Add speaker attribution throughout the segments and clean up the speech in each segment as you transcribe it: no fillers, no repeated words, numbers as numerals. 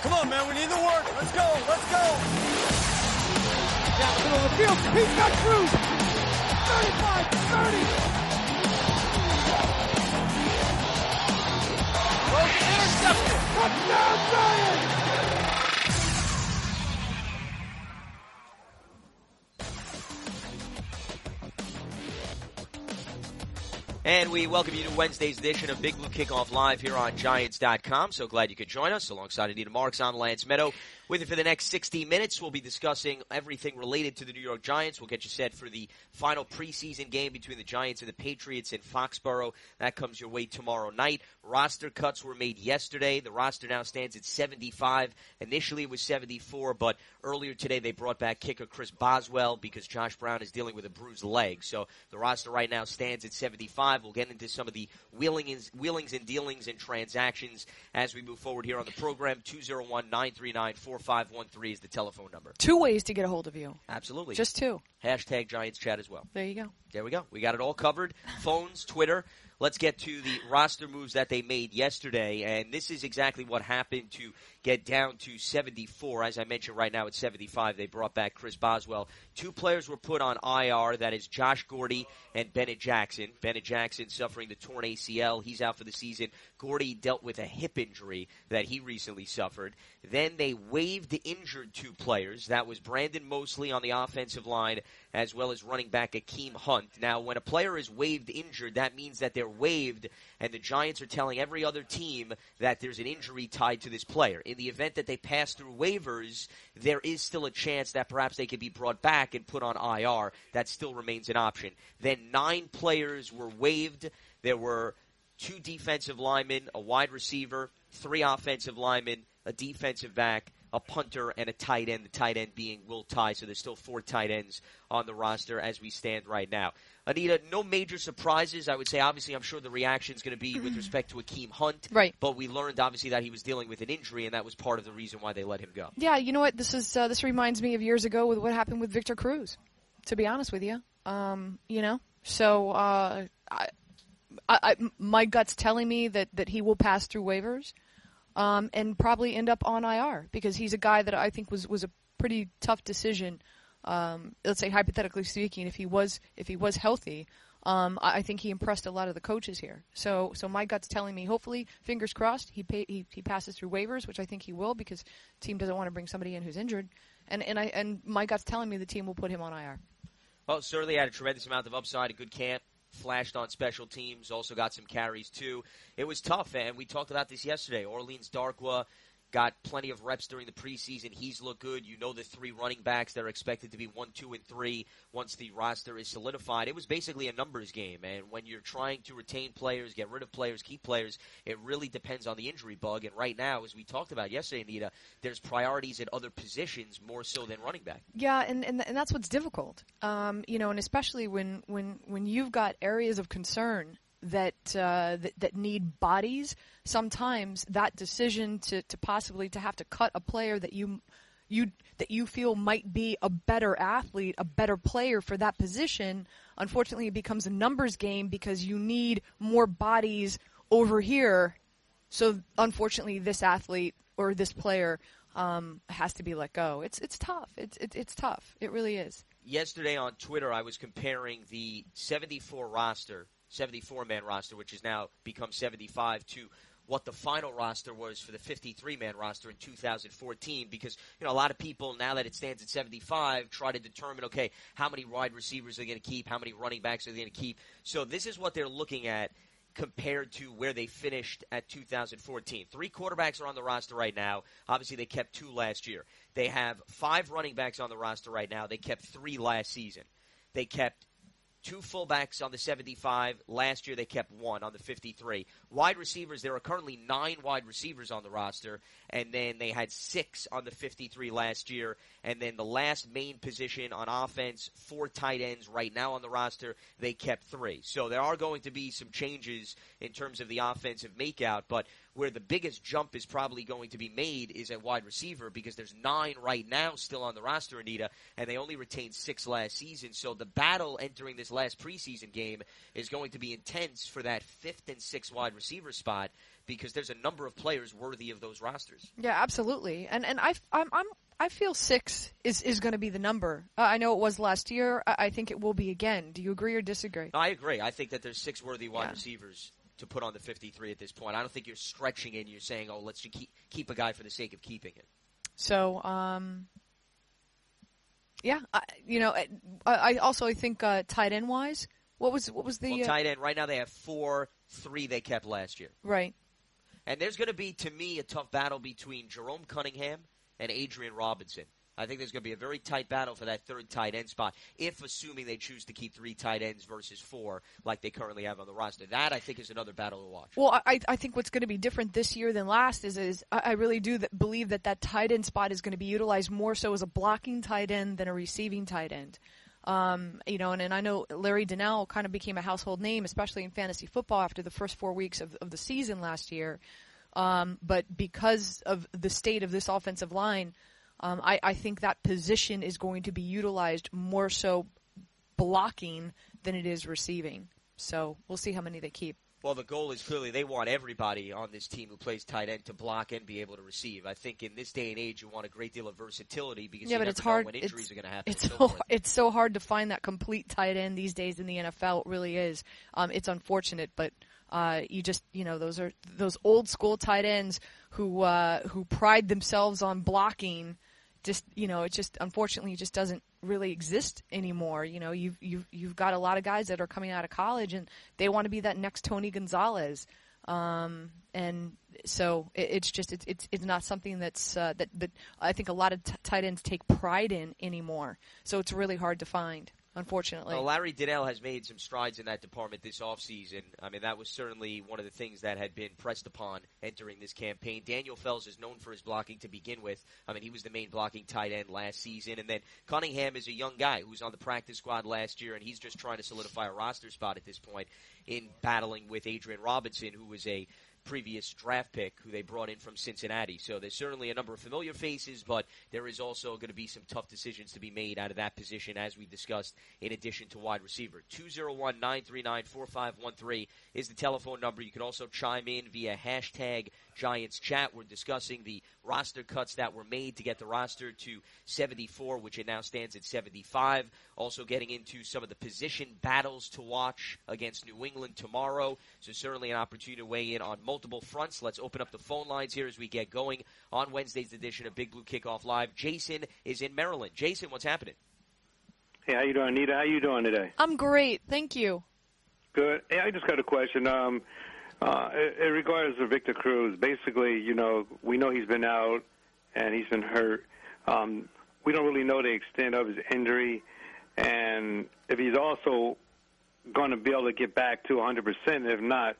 Speaker 1: come on, man. We need the work. Let's go. Let's go.
Speaker 2: Down the middle of the field. He's got Cruz. 35, 30.
Speaker 1: Intercepted.
Speaker 2: Touchdown, Giants.
Speaker 3: And we welcome you to Wednesday's edition of Big Blue Kickoff Live here on Giants.com. So glad you could join us. Alongside Anita Marks, I'm Lance Meadow. With you for the next 60 minutes, we'll be discussing everything related to the New York Giants. We'll get you set for the final preseason game between the Giants and the Patriots in Foxborough. That comes your way tomorrow night. Roster cuts were made yesterday. The roster now stands at 75. Initially it was 74, but earlier today they brought back kicker Chris Boswell because Josh Brown is dealing with a bruised leg. So the roster right now stands at 75. We'll get into some of the wheelings and dealings and transactions as we move forward here on the program. 201-939-4513 is the telephone number.
Speaker 4: 2 ways to get a hold of you.
Speaker 3: Absolutely.
Speaker 4: Just 2.
Speaker 3: Hashtag Giants Chat as well.
Speaker 4: There you go.
Speaker 3: There we go. We got it all covered. Phones, Twitter. Let's get to the roster moves that they made yesterday, and this is exactly what happened to get down to 74. As I mentioned, right now it's 75. They brought back Chris Boswell. 2 players were put on IR. That is Josh Gordy and Bennett Jackson. Bennett Jackson suffering the torn ACL. He's out for the season. Gordy dealt with a hip injury that he recently suffered. Then they waived the injured 2 players. That was Brandon Mosley on the offensive line as well as running back Akeem Hunt. Now, when a player is waived injured, that means that they're waived, and the Giants are telling every other team that there's an injury tied to this player. In the event that they pass through waivers, there is still a chance that perhaps they could be brought back and put on IR. That still remains an option. Then 9 players were waived. There were 2 defensive linemen, a wide receiver, 3 offensive linemen, a defensive back, a punter, and a tight end, the tight end being Will Tye. So there's still 4 tight ends on the roster as we stand right now. Anita, no major surprises. I would say, obviously, I'm sure the reaction is going to be with respect to Akeem Hunt.
Speaker 4: Right.
Speaker 3: But we learned, obviously, that he was dealing with an injury, and that was part of the reason why they let him go.
Speaker 4: Yeah, you know what? This reminds me of years ago with what happened with Victor Cruz, to be honest with you. So my gut's telling me that he will pass through waivers and probably end up on IR because he's a guy that I think was a pretty tough decision. Let's say hypothetically speaking, if he was healthy, I think he impressed a lot of the coaches here. So my gut's telling me, hopefully, fingers crossed, he passes through waivers, which I think he will because the team doesn't want to bring somebody in who's injured, and my gut's telling me the team will put him on IR.
Speaker 3: Well, certainly had a tremendous amount of upside, a good camp. Flashed on special teams, also got some carries too. It was tough, and we talked about this yesterday. Orleans Darkwa got plenty of reps during the preseason. He's looked good. You know the 3 running backs that are expected to be 1, 2, and 3 once the roster is solidified. It was basically a numbers game, and when you're trying to retain players, get rid of players, keep players, it really depends on the injury bug. And right now, as we talked about yesterday, Anita, there's priorities at other positions more so than running back.
Speaker 4: Yeah, and that's what's difficult. And especially when you've got areas of concern that need bodies, sometimes that decision to possibly to have to cut a player that you feel might be a better athlete, a better player for that position, unfortunately it becomes a numbers game because you need more bodies over here. So unfortunately this athlete or this player has to be let go. It's tough. It's tough. It really is.
Speaker 3: Yesterday on Twitter I was comparing the 74-man roster, which has now become 75, to what the final roster was for the 53-man roster in 2014, because a lot of people, now that it stands at 75, try to determine, okay, how many wide receivers are they going to keep, how many running backs are they going to keep. So this is what they're looking at compared to where they finished at 2014. 3 quarterbacks are on the roster right now. Obviously, they kept 2 last year. They have 5 running backs on the roster right now. They kept 3 last season. They kept 2 fullbacks on the 75. Last year they kept 1 on the 53. Wide receivers, there are currently 9 wide receivers on the roster, and then they had 6 on the 53 last year. And then the last main position on offense, 4 tight ends right now on the roster, they kept 3. So there are going to be some changes in terms of the offensive makeout, but where the biggest jump is probably going to be made is at wide receiver, because there's 9 right now still on the roster, Anita, and they only retained 6 last season. So the battle entering this this last preseason game is going to be intense for that 5th and 6th wide receiver spot because there's a number of players worthy of those rosters.
Speaker 4: Yeah, absolutely. And I feel 6 is going to be the number. I know it was last year. I think it will be again. Do you agree or disagree?
Speaker 3: No, I agree. I think that there's 6 worthy wide receivers to put on the 53 at this point. I don't think you're stretching it and you're saying, oh, let's just keep a guy for the sake of keeping it.
Speaker 4: So, I also think tight end wise, what was the
Speaker 3: tight end right now they have 4, 3 they kept last year.
Speaker 4: Right.
Speaker 3: And there's going to be, to me, a tough battle between Jerome Cunningham and Adrian Robinson. I think there's going to be a very tight battle for that 3rd tight end spot, if assuming they choose to keep 3 tight ends versus 4 like they currently have on the roster. That, I think, is another battle to watch.
Speaker 4: Well, I think what's going to be different this year than last is I really do believe that tight end spot is going to be utilized more so as a blocking tight end than a receiving tight end. And I know Larry Donnell kind of became a household name, especially in fantasy football after the first 4 weeks of the season last year. But because of the state of this offensive line, I think that position is going to be utilized more so blocking than it is receiving. So we'll see how many they keep.
Speaker 3: Well, the goal is clearly they want everybody on this team who plays tight end to block and be able to receive. I think in this day and age, you want a great deal of versatility because you never know when injuries are going to happen.
Speaker 4: It's so hard to find that complete tight end these days in the NFL. It really is. It's unfortunate, but those old school tight ends who pride themselves on blocking. It just unfortunately just doesn't really exist anymore. You've got a lot of guys that are coming out of college and they want to be that next Tony Gonzalez. And so it's not something that I think a lot of tight ends take pride in anymore. So it's really hard to find, unfortunately.
Speaker 3: Well, Larry Donnell has made some strides in that department this offseason. I mean, that was certainly one of the things that had been pressed upon entering this campaign. Daniel Fells is known for his blocking to begin with. I mean, he was the main blocking tight end last season. And then Cunningham is a young guy who was on the practice squad last year, and he's just trying to solidify a roster spot at this point in battling with Adrian Robinson, who was a previous draft pick who they brought in from Cincinnati. So there's certainly a number of familiar faces, but there is also going to be some tough decisions to be made out of that position, as we discussed, in addition to wide receiver. 201-939-4513 is the telephone number. You can also chime in via hashtag Giants Chat. We're discussing the roster cuts that were made to get the roster to 74, which it now stands at 75. Also getting into some of the position battles to watch against New England tomorrow. So certainly an opportunity to weigh in on multiple fronts. Let's open up the phone lines here as we get going on Wednesday's edition of Big Blue Kickoff Live. Jason is in Maryland. Jason, what's happening?
Speaker 5: Hey, how you doing, Anita? How you doing today?
Speaker 4: I'm great. Thank you.
Speaker 5: Good. Hey, I just got a question. In regards to Victor Cruz, basically, we know he's been out and he's been hurt. We don't really know the extent of his injury and if he's also going to be able to get back to 100%. If not,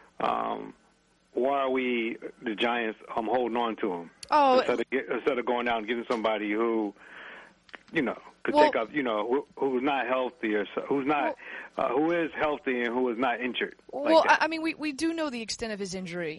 Speaker 5: why are we, the Giants, holding on to him? Instead of going out and getting somebody who, could take up, who's not healthy or who is healthy and who is not injured.
Speaker 4: I mean, we do know the extent of his injury.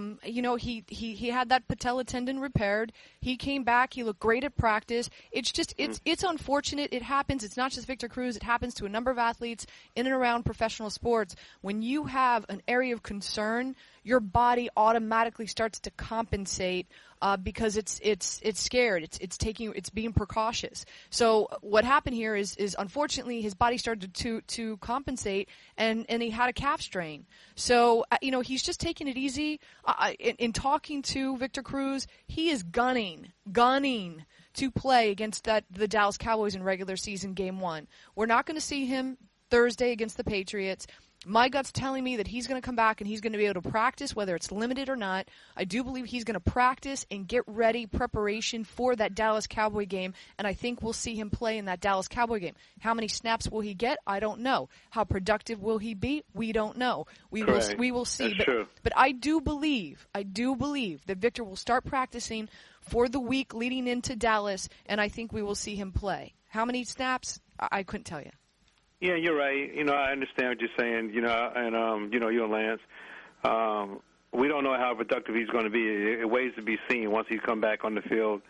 Speaker 4: He had that patella tendon repaired. He came back. He looked great at practice. It's just it's unfortunate. It happens. It's not just Victor Cruz. It happens to a number of athletes in and around professional sports. When you have an area of concern, your body automatically starts to compensate because it's scared. It's being precautious. So what happened here is unfortunately his body started to compensate and he had a calf strain. So he's just taking it easy. In talking to Victor Cruz, he is gunning to play against the Dallas Cowboys in regular season game 1. We're not going to see him Thursday against the Patriots. My gut's telling me that he's going to come back and he's going to be able to practice, whether it's limited or not. I do believe he's going to practice and get ready, preparation for that Dallas Cowboy game, and I think we'll see him play in that Dallas Cowboy game. How many snaps will he get? I don't know. How productive will he be? We don't know. We will see. But I do believe that Victor will start practicing for the week leading into Dallas, and I think we will see him play. How many snaps? I couldn't tell you.
Speaker 5: Yeah, you're right. I understand what you're saying, and, you and Lance. We don't know how productive he's going to be. It waits to be seen once he's come back on the field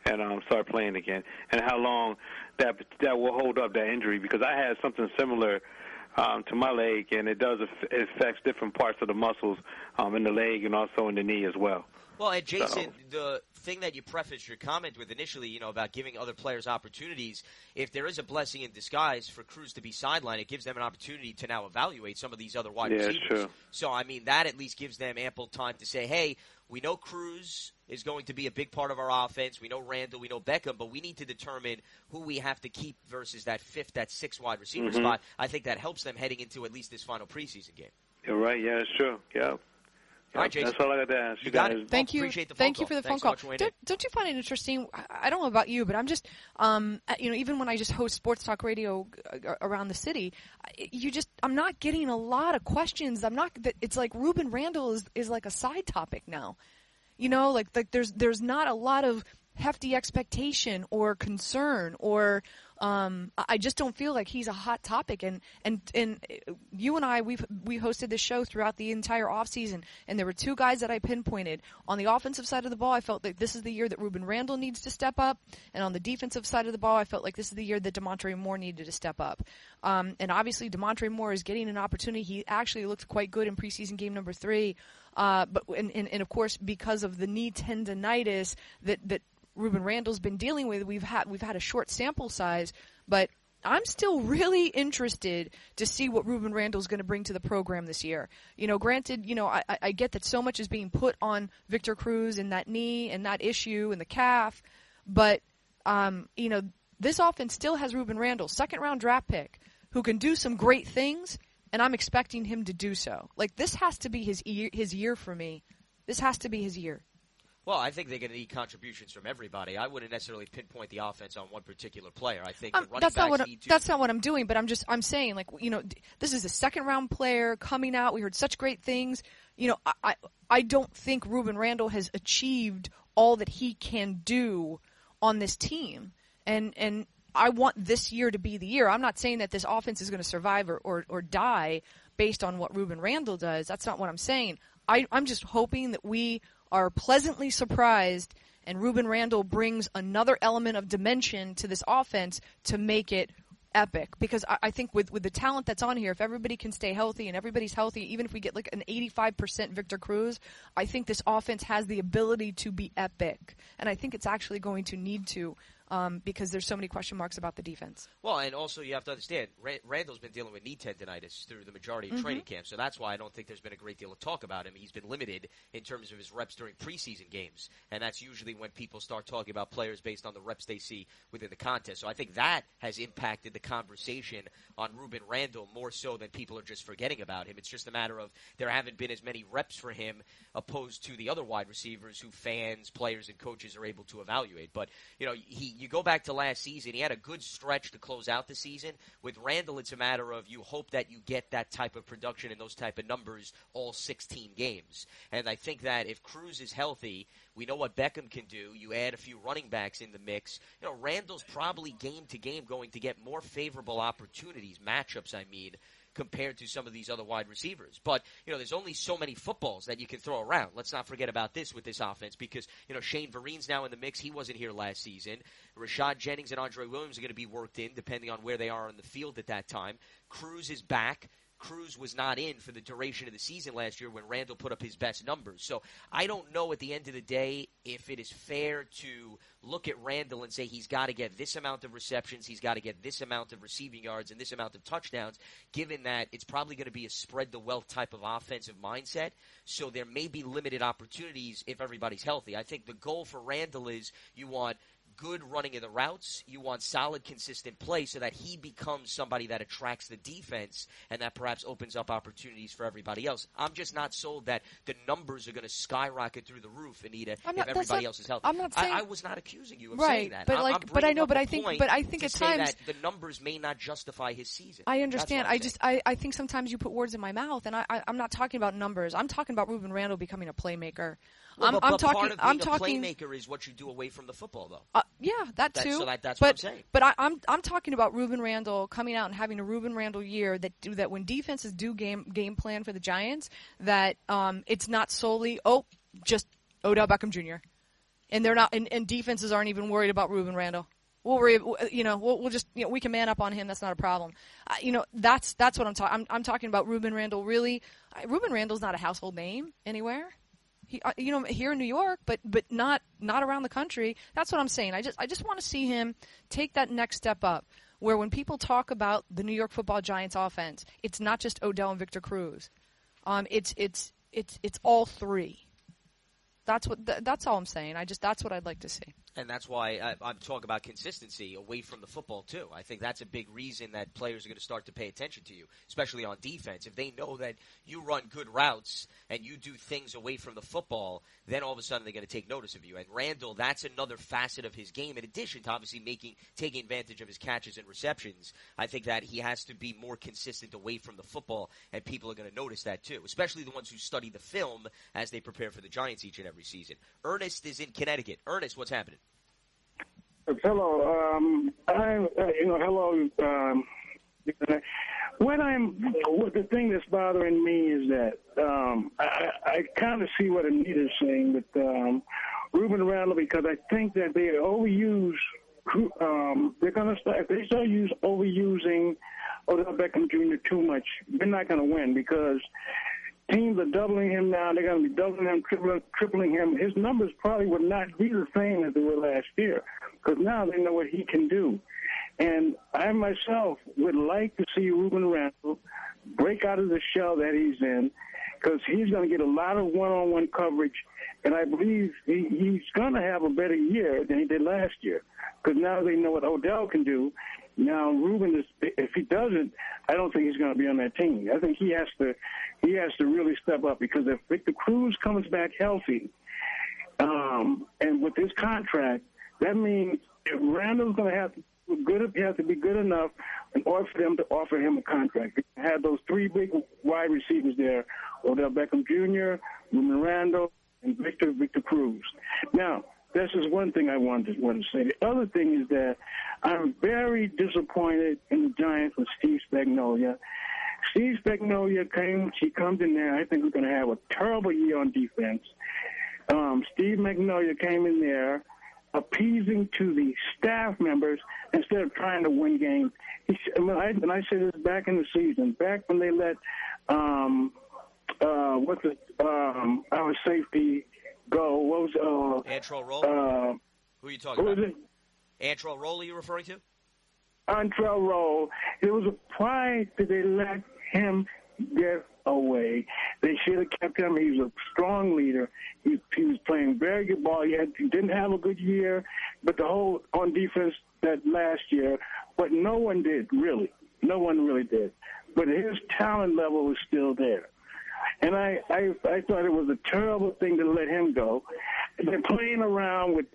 Speaker 5: and start playing again, and how long that will hold up that injury. Because I had something similar to my leg, and it affects different parts of the muscles in the leg and also in the knee as well.
Speaker 3: Well, and Jason, the thing that you prefaced your comment with initially, about giving other players opportunities, if there is a blessing in disguise for Cruz to be sidelined, it gives them an opportunity to now evaluate some of these other wide receivers.
Speaker 5: True.
Speaker 3: So, that at least gives them ample time to say, hey, we know Cruz is going to be a big part of our offense. We know Randall, we know Beckham, but we need to determine who we have to keep versus that sixth wide receiver spot. I think that helps them heading into at least this final preseason game.
Speaker 5: You're right. Yeah, that's true. Yeah.
Speaker 3: All right, Jason.
Speaker 5: That's all I got to ask.
Speaker 3: You got it.
Speaker 4: Thank you.
Speaker 3: Appreciate the phone
Speaker 4: Thank
Speaker 3: call.
Speaker 4: you for the
Speaker 3: Thanks
Speaker 4: phone
Speaker 3: so
Speaker 4: call.
Speaker 3: much,
Speaker 4: Don't you find it interesting? I don't know about you, but I'm just, even when I just host sports talk radio around the city, I'm not getting a lot of questions. It's like Ruben Randall is like a side topic now. Like there's not a lot of hefty expectation or concern or I just don't feel like he's a hot topic. And you and I, we hosted this show throughout the entire offseason, and there were two guys that I pinpointed. On the offensive side of the ball, I felt like this is the year that Ruben Randall needs to step up. And on the defensive side of the ball, I felt like this is the year that Demontre Moore needed to step up. And obviously Demontre Moore is getting an opportunity. He actually looked quite good in preseason game number 3. But of course, because of the knee tendonitis that Ruben Randall's been dealing with, we've had a short sample size, but I'm still really interested to see what Ruben Randall's going to bring to the program this year. Granted, I get that so much is being put on Victor Cruz and that knee and that issue and the calf, but this offense still has Ruben Randall, second-round draft pick, who can do some great things, and I'm expecting him to do so. Like, this has to be his year for me. This has to be his year.
Speaker 3: Well, I think they're going to need contributions from everybody. I wouldn't necessarily pinpoint the offense on one particular player. I think the running backs need to.
Speaker 4: That's not what I'm doing, but I'm saying, like, this is a second-round player coming out. We heard such great things. I don't think Ruben Randall has achieved all that he can do on this team. And I want this year to be the year. I'm not saying that this offense is going to survive or die based on what Ruben Randall does. That's not what I'm saying. I'm just hoping that we are pleasantly surprised and Ruben Randall brings another element of dimension to this offense to make it epic. Because I think with the talent that's on here, if everybody can stay healthy and everybody's healthy, even if we get like an 85% Victor Cruz, I think this offense has the ability to be epic. And I think it's actually going to need to. Because there's so many question marks about the defense.
Speaker 3: Well, and also you have to understand, Randall's been dealing with knee tendinitis through the majority of training camp, so that's why I don't think there's been a great deal of talk about him. He's been limited in terms of his reps during preseason games, and that's usually when people start talking about players based on the reps they see within the contest. So I think that has impacted the conversation on Ruben Randall more so than people are just forgetting about him. It's just a matter of there haven't been as many reps for him opposed to the other wide receivers who fans, players, and coaches are able to evaluate. But, you go back to last season, he had a good stretch to close out the season. With Randall, it's a matter of you hope that you get that type of production and those type of numbers all 16 games. And I think that if Cruz is healthy, we know what Beckham can do. You add a few running backs in the mix. Randall's probably game to game going to get more favorable opportunities, matchups, compared to some of these other wide receivers. But, there's only so many footballs that you can throw around. Let's not forget about this with this offense because, Shane Vereen's now in the mix. He wasn't here last season. Rashad Jennings and Andre Williams are going to be worked in depending on where they are on the field at that time. Cruz is back. Cruz was not in for the duration of the season last year when Randall put up his best numbers. So I don't know at the end of the day if it is fair to look at Randall and say he's got to get this amount of receptions, he's got to get this amount of receiving yards and this amount of touchdowns, given that it's probably going to be a spread the wealth type of offensive mindset. So there may be limited opportunities if everybody's healthy. I think the goal for Randall is you want good running of the routes. You want solid, consistent play so that he becomes somebody that attracts the defense and that perhaps opens up opportunities for everybody else. I'm just not sold that the numbers are going to skyrocket through the roof, Anita, if everybody else is healthy.
Speaker 4: I'm not saying,
Speaker 3: I was not accusing you of
Speaker 4: right,
Speaker 3: saying that.
Speaker 4: But I think at times
Speaker 3: that the numbers may not justify his season.
Speaker 4: I understand. I think sometimes you put words in my mouth, and I'm not talking about numbers. I'm talking about Ruben Randall becoming a playmaker.
Speaker 3: Well, part of being a playmaker is what you do away from the football, though.
Speaker 4: Yeah, that too.
Speaker 3: That's what I'm saying.
Speaker 4: But I'm talking about Ruben Randall coming out and having a Ruben Randall year that when defenses do game plan for the Giants, that it's not solely just Odell Beckham Jr. And they're not, and defenses aren't even worried about Ruben Randle. We'll worry, we'll just, we can man up on him. That's not a problem. That's what I'm talking. I'm talking about Ruben Randle. Really, Ruben Randle's not a household name anywhere. He, here in New York, but not around the country. That's what I'm saying. I just want to see him take that next step up, where when people talk about the New York Football Giants offense, it's not just Odell and Victor Cruz. It's all three. That's all I'm saying. That's what I'd like to see.
Speaker 3: And that's why I'm talking about consistency away from the football, too. I think that's a big reason that players are going to start to pay attention to you, especially on defense. If they know that you run good routes and you do things away from the football, then all of a sudden they're going to take notice of you. And Randle, that's another facet of his game, in addition to obviously taking advantage of his catches and receptions. I think that he has to be more consistent away from the football, and people are going to notice that, too, especially the ones who study the film as they prepare for the Giants each and every season. Ernest is in Connecticut. Ernest, what's happening?
Speaker 6: Hello. Hello. The thing that's bothering me is that I kind of see what Anita's saying with Ruben Randle, because I think that they overuse. They're going to start. If they start overusing Odell Beckham Jr. too much, they're not going to win, because teams are doubling him now. They're going to be doubling him, tripling him. His numbers probably would not be the same as they were last year, because now they know what he can do. And I myself would like to see Ruben Randle break out of the shell that he's in, because he's going to get a lot of one-on-one coverage, and I believe he's going to have a better year than he did last year, because now they know what Odell can do. Now, Ruben, if he doesn't, I don't think he's going to be on that team. I think he has to really step up, because if Victor Cruz comes back healthy, and with his contract, that means if Randall's going to have to be good enough in order for them to offer him a contract. They have those three big wide receivers there: Odell Beckham Jr., Ruben Randle, and Victor Cruz. Now, this is one thing I wanted to say. The other thing is that I'm very disappointed in the Giants with Steve Spagnuolo. Steve Spagnuolo comes in there. I think we're going to have a terrible year on defense. Steve Spagnuolo came in there appeasing to the staff members instead of trying to win games. And I said this back in the season, back when they let our safety go. What was
Speaker 3: Antrel Roll? Who are you talking about?
Speaker 6: Was it?
Speaker 3: Antrel Roll, are you referring to?
Speaker 6: Antrel Roll. It was a pride that they let him get away. They should have kept him. He was a strong leader. He was playing very good ball. He didn't have a good year, but the whole on defense that last year. But no one did, really. No one really did. But his talent level was still there. And I thought it was a terrible thing to let him go. They're playing around with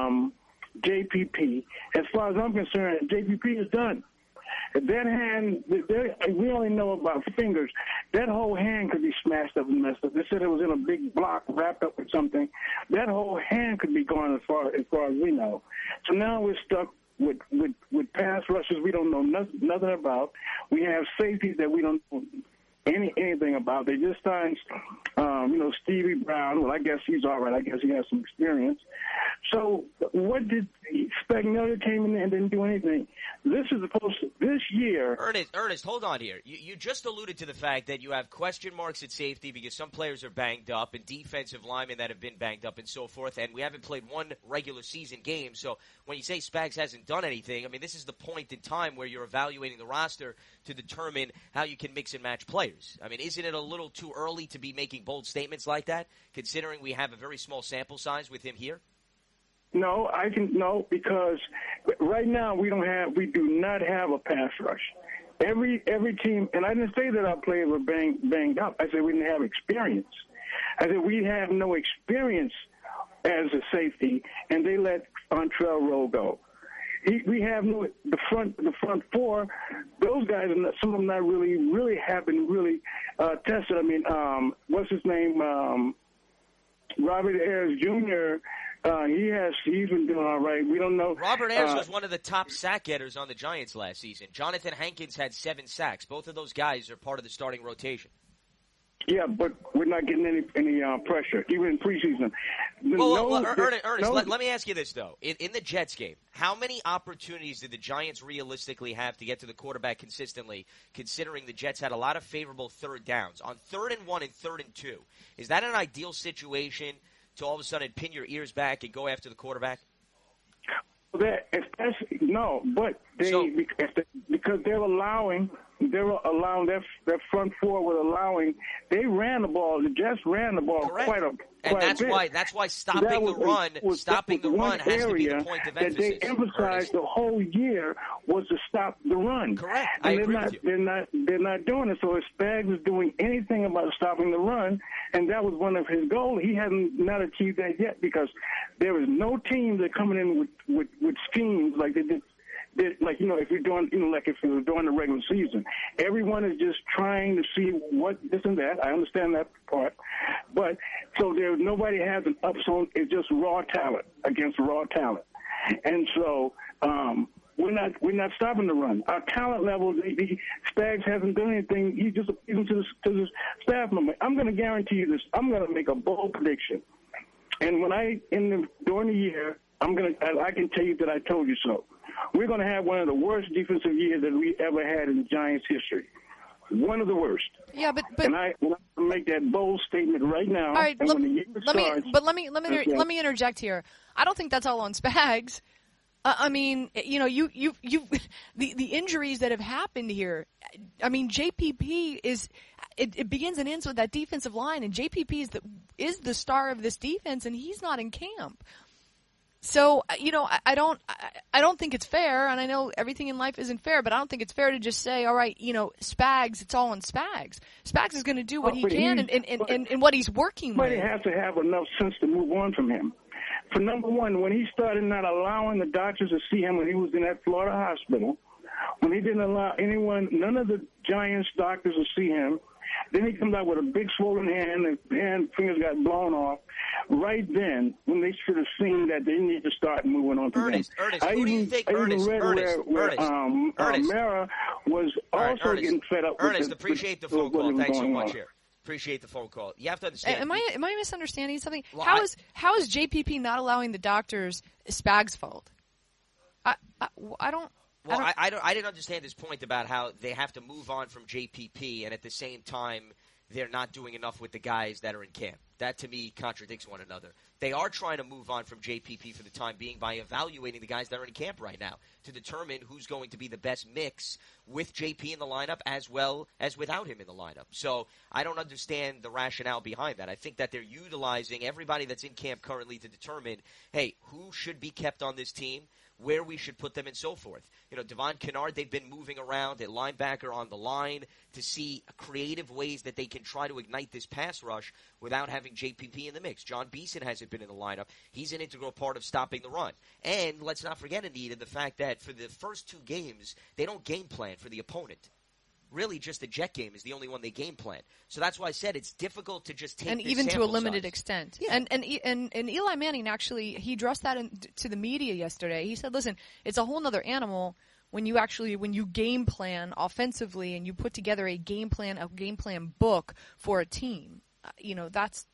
Speaker 6: JPP. As far as I'm concerned, JPP is done. That hand, we only know about fingers. That whole hand could be smashed up and messed up. They said it was in a big block wrapped up with something. That whole hand could be gone as far as we know. So now we're stuck with pass rushes we don't know nothing about. We have safeties that we don't know anything about. They just signed, Stevie Brown. Well, I guess he's all right. I guess he has some experience. So what did Spagnuolo came in and didn't do anything? This year.
Speaker 3: Ernest, hold on here. You just alluded to the fact that you have question marks at safety because some players are banged up and defensive linemen that have been banged up and so forth, and we haven't played one regular season game. So when you say Spags hasn't done anything, I mean, this is the point in time where you're evaluating the roster to determine how you can mix and match players. I mean, isn't it a little too early to be making bold statements like that, considering we have a very small sample size with him here?
Speaker 6: No, because right now we do not have a pass rush. Every team, and I didn't say that our players were banged up. I said we didn't have experience. I said we have no experience as a safety, and they let Antrel Roll go. We have the front four. Those guys, some of them not really have been really tested. I mean, what's his name? Robert Ayers Jr. He's been doing all right. We don't know.
Speaker 3: Robert Ayers was one of the top sack getters on the Giants last season. Jonathan Hankins had 7 sacks. Both of those guys are part of the starting rotation.
Speaker 6: Yeah, but we're not getting any pressure, even in preseason.
Speaker 3: Ernest, let me ask you this, though. In the Jets game, how many opportunities did the Giants realistically have to get to the quarterback consistently, considering the Jets had a lot of favorable third downs? On 3rd and 1 and 3rd and 2, is that an ideal situation to all of a sudden pin your ears back and go after the quarterback?
Speaker 6: No, but because they were allowing their front four was allowing. They ran the ball. The Jets ran the ball quite a bit.
Speaker 3: That's why stopping the run has to be the point of emphasis.
Speaker 6: That they emphasized the whole year was to stop the run.
Speaker 3: Correct.
Speaker 6: And
Speaker 3: I agree with you.
Speaker 6: They're not doing it. So if Spags was doing anything about stopping the run, and that was one of his goals, he hasn't not achieved that yet because there is no team that coming in with schemes like they did. Like, if you're doing, like if you were doing the regular season, everyone is just trying to see what this and that. I understand that part, but so nobody has an upzone. It's just raw talent against raw talent, and so we're not stopping the run. Our talent level, Spags hasn't done anything. He's just appealing to the staff member. I'm going to guarantee you this. I'm going to make a bold prediction, and during the year, I can tell you that I told you so. We're going to have one of the worst defensive years that we ever had in Giants history. One of the worst.
Speaker 4: Yeah, but
Speaker 6: and I will make that bold statement right now.
Speaker 4: All right,
Speaker 6: let
Speaker 4: me interject here. I don't think that's all on Spags. I mean, the injuries that have happened here. I mean, JPP it begins and ends with that defensive line, and JPP is the star of this defense, and he's not in camp. So, I don't think it's fair, and I know everything in life isn't fair, but I don't think it's fair to just say, all right, Spags, it's all on Spags. Spags is going to do what he can and what he's working with.
Speaker 6: But he has to have enough sense to move on from him. For number one, when he started not allowing the doctors to see him when he was in that Florida hospital, when he didn't allow none of the Giants doctors to see him, then he comes out with a big swollen hand, and fingers got blown off. Right then, when they should have seen that they need to start moving on to
Speaker 3: Ernest, who do you think? Ernest,
Speaker 6: Mara was also getting fed up.
Speaker 3: Ernest, appreciate the phone call. Thanks so much here. Appreciate the phone call. You have to understand.
Speaker 4: Am I misunderstanding something? Well, how is JPP not allowing the doctors Spags' fault? I don't.
Speaker 3: Well, I didn't understand his point about how they have to move on from JPP, and at the same time, they're not doing enough with the guys that are in camp. That, to me, contradicts one another. They are trying to move on from JPP for the time being by evaluating the guys that are in camp right now to determine who's going to be the best mix with JP in the lineup as well as without him in the lineup. So I don't understand the rationale behind that. I think that they're utilizing everybody that's in camp currently to determine, hey, who should be kept on this team, where we should put them, and so forth. Devon Kennard, they've been moving around at linebacker on the line to see creative ways that they can try to ignite this pass rush without having JPP in the mix. John Beeson hasn't been in the lineup. He's an integral part of stopping the run. And let's not forget, Anita, the fact that for the first two games, they don't game plan for the opponent. Really, just the Jet game is the only one they game plan. So that's why I said it's difficult to just take
Speaker 4: and
Speaker 3: this
Speaker 4: even to a limited
Speaker 3: size.
Speaker 4: Extent.
Speaker 3: Yeah.
Speaker 4: And Eli Manning actually he addressed that to the media yesterday. He said, "Listen, it's a whole other animal when you game plan offensively and you put together a game plan book for a team. That's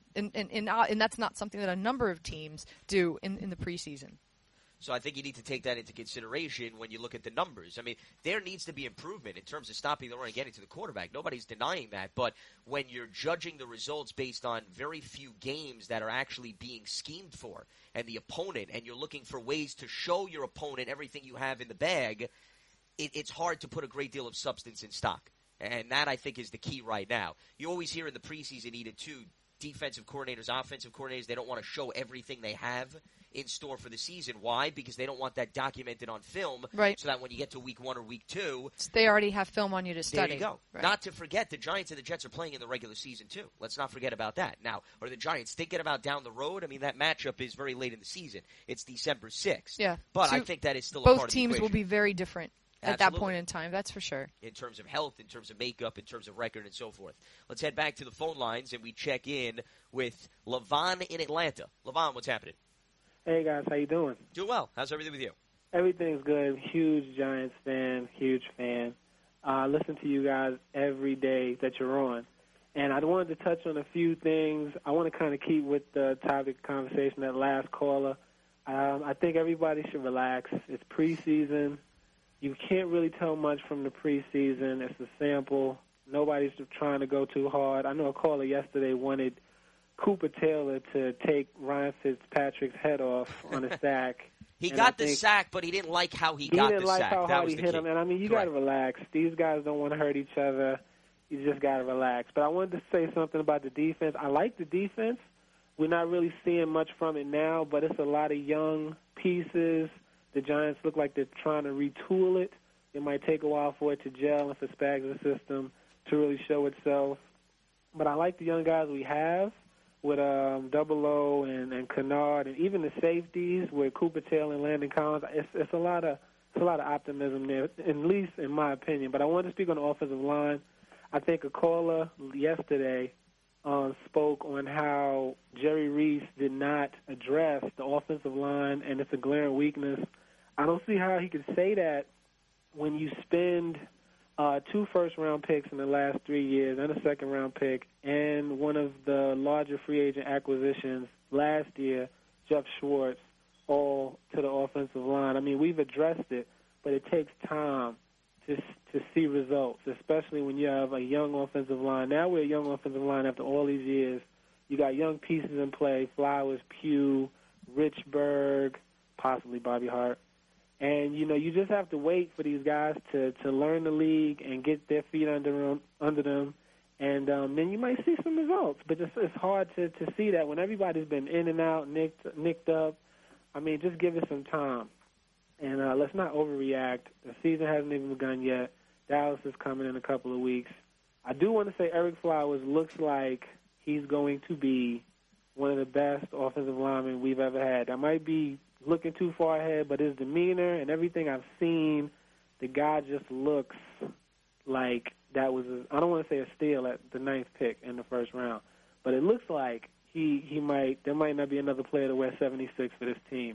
Speaker 4: and that's not something that a number of teams do in the preseason."
Speaker 3: So I think you need to take that into consideration when you look at the numbers. I mean, there needs to be improvement in terms of stopping the run and getting to the quarterback. Nobody's denying that. But when you're judging the results based on very few games that are actually being schemed for and the opponent, and you're looking for ways to show your opponent everything you have in the bag, it's hard to put a great deal of substance in stock. And that, I think, is the key right now. You always hear in the preseason, Eden, too, defensive coordinators, offensive coordinators, they don't want to show everything they have in store for the season. Why? Because they don't want that documented on film,
Speaker 4: right,
Speaker 3: so that when you get to week 1 or week 2,
Speaker 4: they already have film on you to study.
Speaker 3: There you go.
Speaker 4: Right.
Speaker 3: Not to forget, the Giants and the Jets are playing in the regular season too. Let's not forget about that. Now, are the Giants thinking about down the road? I mean, that matchup is very late in the season. It's December 6th.
Speaker 4: Yeah.
Speaker 3: But I think that is still a part of the equation.
Speaker 4: Both teams will be very different at that point in time, that's for sure.
Speaker 3: In terms of health, in terms of makeup, in terms of record, and so forth. Let's head back to the phone lines, and we check in with Levon in Atlanta. Levon, what's happening?
Speaker 7: Hey, guys. How you doing?
Speaker 3: Doing well. How's everything with you?
Speaker 7: Everything's good. Huge Giants fan, huge fan. Listen to you guys every day that you're on. And I wanted to touch on a few things. I want to kind of keep with the topic of conversation, that last caller. I think everybody should relax. It's preseason. You can't really tell much from the preseason. It's a sample. Nobody's trying to go too hard. I know a caller yesterday wanted Cooper Taylor to take Ryan Fitzpatrick's head off on a sack.
Speaker 3: He got the sack, but he didn't like how he got the sack.
Speaker 7: He didn't like how hard he hit him. And, I mean, you got to
Speaker 3: Correct.
Speaker 7: relax. These guys don't want to hurt each other. You just got to relax. But I wanted to say something about the defense. I like the defense. We're not really seeing much from it now, but it's a lot of young pieces. The Giants look like they're trying to retool it. It might take a while for it to gel in Fitzpatrick's system to really show itself. But I like the young guys we have with Double O and Kennard, and even the safeties with Cooper Taylor and Landon Collins. It's a lot of optimism there, at least in my opinion. But I want to speak on the offensive line. I think a caller yesterday spoke on how Jerry Reese did not address the offensive line, and it's a glaring weakness. I don't see how he could say that when you spend 2 first-round picks in the last 3 years and a second-round pick and one of the larger free agent acquisitions last year, Jeff Schwartz, all to the offensive line. I mean, we've addressed it, but it takes time to see results, especially when you have a young offensive line. Now we're a young offensive line after all these years. You got young pieces in play, Flowers, Pugh, Richburg, possibly Bobby Hart. And, you know, you just have to wait for these guys to learn the league and get their feet under them, and then you might see some results. But it's hard to see that when everybody's been in and out, nicked up. I mean, just give it some time. And let's not overreact. The season hasn't even begun yet. Dallas is coming in a couple of weeks. I do want to say Eric Flowers looks like he's going to be one of the best offensive linemen we've ever had. That might be looking too far ahead, but his demeanor and everything I've seen, the guy just looks like that was I don't want to say a steal at the 9th pick in the first round, but it looks like there might not be another player to wear 76 for this team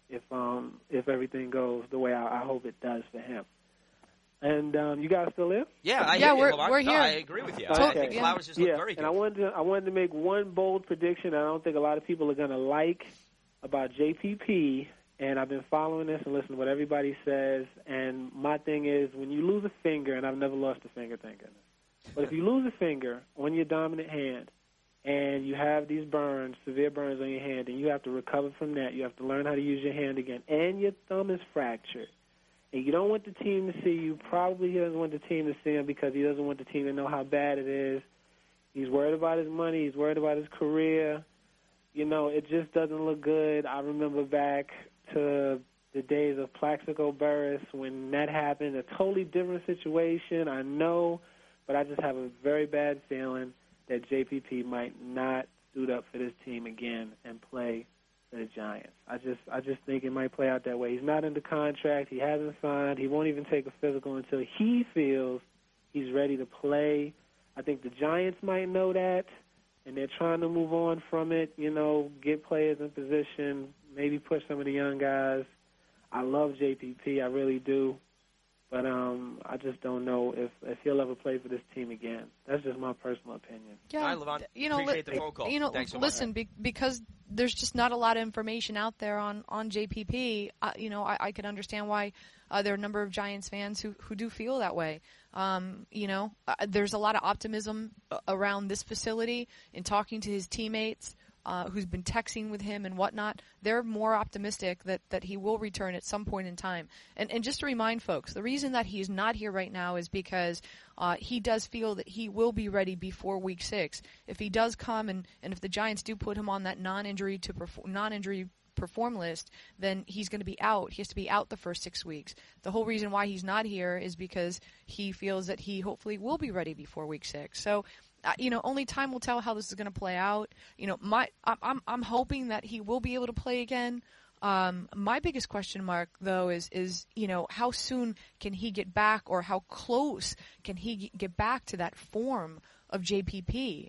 Speaker 7: if everything goes the way I hope it does for him. And you guys still there?
Speaker 3: Yeah,
Speaker 4: we're here.
Speaker 3: I agree with you.
Speaker 7: Okay.
Speaker 3: I think Flowers just looked very good.
Speaker 7: And I wanted to make one bold prediction I don't think a lot of people are going to like about JPP, and I've been following this and listening to what everybody says, and my thing is when you lose a finger, and I've never lost a finger, thank goodness, but if you lose a finger on your dominant hand and you have these burns, severe burns on your hand, and you have to recover from that, you have to learn how to use your hand again, and your thumb is fractured, and you don't want the team to see you, probably he doesn't want the team to see him because he doesn't want the team to know how bad it is. He's worried about his money. He's worried about his career. You know, it just doesn't look good. I remember back to the days of Plaxico Burress when that happened, a totally different situation, I know, but I just have a very bad feeling that JPP might not suit up for this team again and play for the Giants. I just think it might play out that way. He's not under contract. He hasn't signed. He won't even take a physical until he feels he's ready to play. I think the Giants might know that, and they're trying to move on from it, you know, get players in position, maybe push some of the young guys. I love JPP, I really do. But I just don't know if he'll ever play for this team again. That's just my personal opinion.
Speaker 3: Yeah, all right, Levon, appreciate the phone call. Thanks so much.
Speaker 4: Listen, because there's just not a lot of information out there on JPP. I can understand why there are a number of Giants fans who do feel that way. There's a lot of optimism around this facility in talking to his teammates who's been texting with him and whatnot. They're more optimistic that he will return at some point in time. And just to remind folks, the reason that he's not here right now is because he does feel that he will be ready before Week 6. If he does come and if the Giants do put him on that non-injury perform list, then he's going to be out. He has to be out the first 6 weeks. The whole reason why he's not here is because he feels that he hopefully will be ready before Week 6. So, only time will tell how this is going to play out. I'm hoping that he will be able to play again. My biggest question mark, though, is how soon can he get back, or how close can he get back to that form of JPP?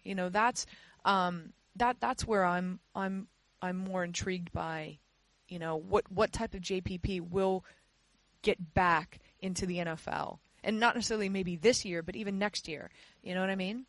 Speaker 4: That's where I'm more intrigued by, what type of JPP will get back into the NFL, and not necessarily maybe this year, but even next year. You know what I mean?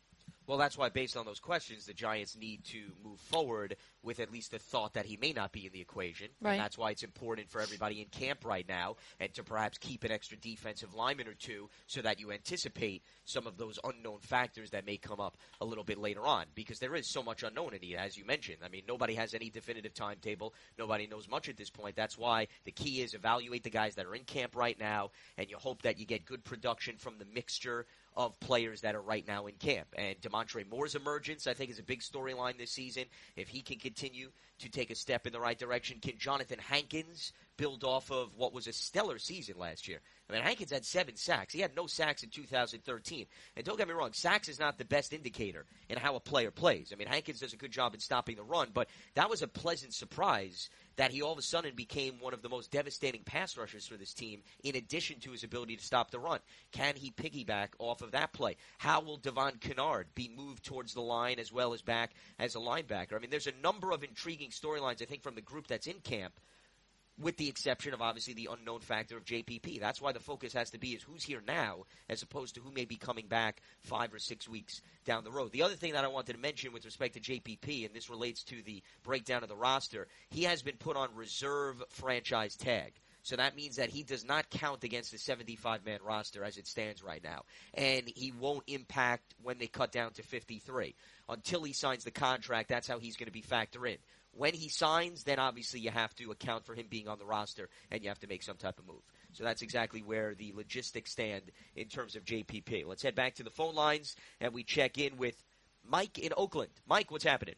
Speaker 3: Well, that's why, based on those questions, the Giants need to move forward with at least the thought that he may not be in the equation.
Speaker 4: Right.
Speaker 3: And that's why it's important for everybody in camp right now and to perhaps keep an extra defensive lineman or two so that you anticipate some of those unknown factors that may come up a little bit later on, because there is so much unknown in it, as you mentioned. I mean, nobody has any definitive timetable. Nobody knows much at this point. That's why the key is evaluate the guys that are in camp right now, and you hope that you get good production from the mixture of players that are right now in camp. And Demontre Moore's emergence, I think, is a big storyline this season. If he can continue to take a step in the right direction, can Jonathan Hankins build off of what was a stellar season last year? I mean, Hankins had 7 sacks. He had no sacks in 2013. And don't get me wrong, sacks is not the best indicator in how a player plays. I mean, Hankins does a good job in stopping the run, but that was a pleasant surprise that he all of a sudden became one of the most devastating pass rushers for this team, in addition to his ability to stop the run. Can he piggyback off of that play? How will Devon Kennard be moved towards the line as well as back as a linebacker? I mean, there's a number of intriguing storylines, I think, from the group that's in camp, with the exception of, obviously, the unknown factor of JPP. That's why the focus has to be is who's here now as opposed to who may be coming back 5 or 6 weeks down the road. The other thing that I wanted to mention with respect to JPP, and this relates to the breakdown of the roster, he has been put on reserve franchise tag. So that means that he does not count against the 75-man roster as it stands right now. And he won't impact when they cut down to 53. Until he signs the contract, that's how he's going to be factored in. When he signs, then obviously you have to account for him being on the roster, and you have to make some type of move. So that's exactly where the logistics stand in terms of JPP. Let's head back to the phone lines, and we check in with Mike in Oakland. Mike, what's happening?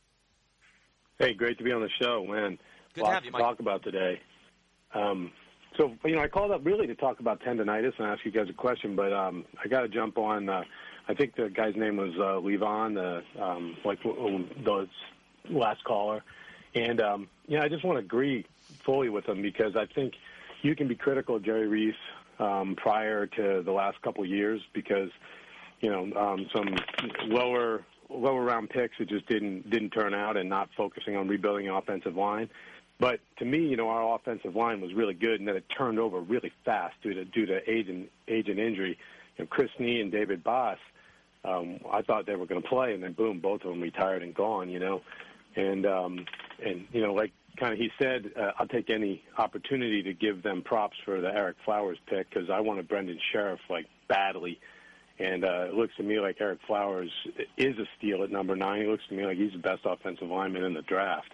Speaker 8: Hey, great to be on the show, man.
Speaker 3: Good to have you, Mike.
Speaker 8: Talk about today. So, I called up really to talk about tendonitis and ask you guys a question, but I got to jump on. I think the guy's name was Levon, the last caller. And, I just want to agree fully with him, because I think you can be critical of Jerry Reese prior to the last couple of years, because, some lower round picks, it just didn't turn out, and not focusing on rebuilding the offensive line. But to me, our offensive line was really good, and then it turned over really fast due to age and injury. Chris Nee and David Boss, I thought they were going to play, and then boom, both of them retired and gone. And like kind of he said, I'll take any opportunity to give them props for the Eric Flowers pick, because I wanted Brendan Sheriff badly. And it looks to me like Eric Flowers is a steal at number 9. It looks to me like he's the best offensive lineman in the draft.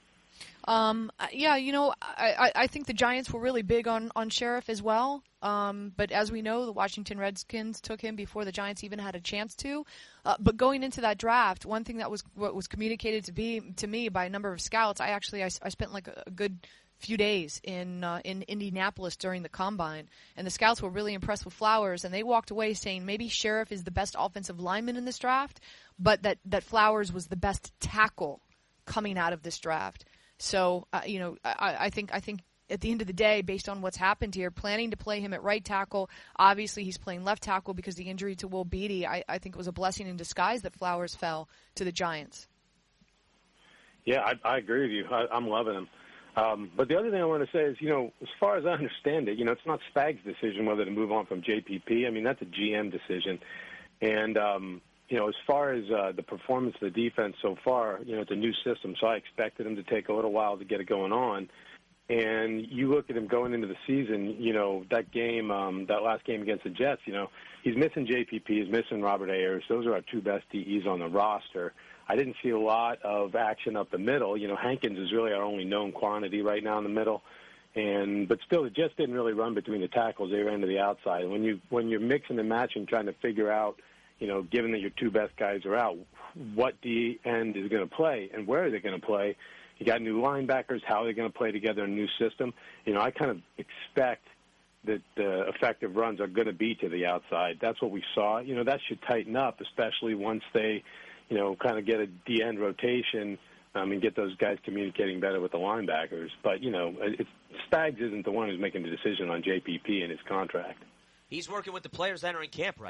Speaker 4: I think the Giants were really big on Sheriff as well. But as we know, the Washington Redskins took him before the Giants even had a chance to. But going into that draft, one thing that was communicated to me by a number of scouts, I spent like a good few days in Indianapolis during the Combine, and the scouts were really impressed with Flowers, and they walked away saying maybe Sheriff is the best offensive lineman in this draft, but that Flowers was the best tackle coming out of this draft. So, I think at the end of the day, based on what's happened here, planning to play him at right tackle, obviously he's playing left tackle because the injury to Will Beatty, I think it was a blessing in disguise that Flowers fell to the Giants.
Speaker 8: Yeah, I agree with you. I'm loving him. But the other thing I want to say is, as far as I understand it, it's not Spag's decision whether to move on from JPP. I mean, that's a GM decision. And, as far as the performance of the defense so far, it's a new system, so I expected him to take a little while to get it going on. And you look at him going into the season, that game, that last game against the Jets, he's missing JPP, he's missing Robert Ayers. Those are our 2 best DEs on the roster. I didn't see a lot of action up the middle. Hankins is really our only known quantity right now in the middle. But still, the Jets didn't really run between the tackles. They ran to the outside. And when you're mixing and matching, trying to figure out, given that your 2 best guys are out, what D end is going to play and where are they going to play? You got new linebackers. How are they going to play together in a new system? I kind of expect that the effective runs are going to be to the outside. That's what we saw. That should tighten up, especially once they, kind of get a D-end rotation and get those guys communicating better with the linebackers. But, Spags isn't the one who's making the decision on JPP and his contract.
Speaker 3: He's working with the players that are in camp right now.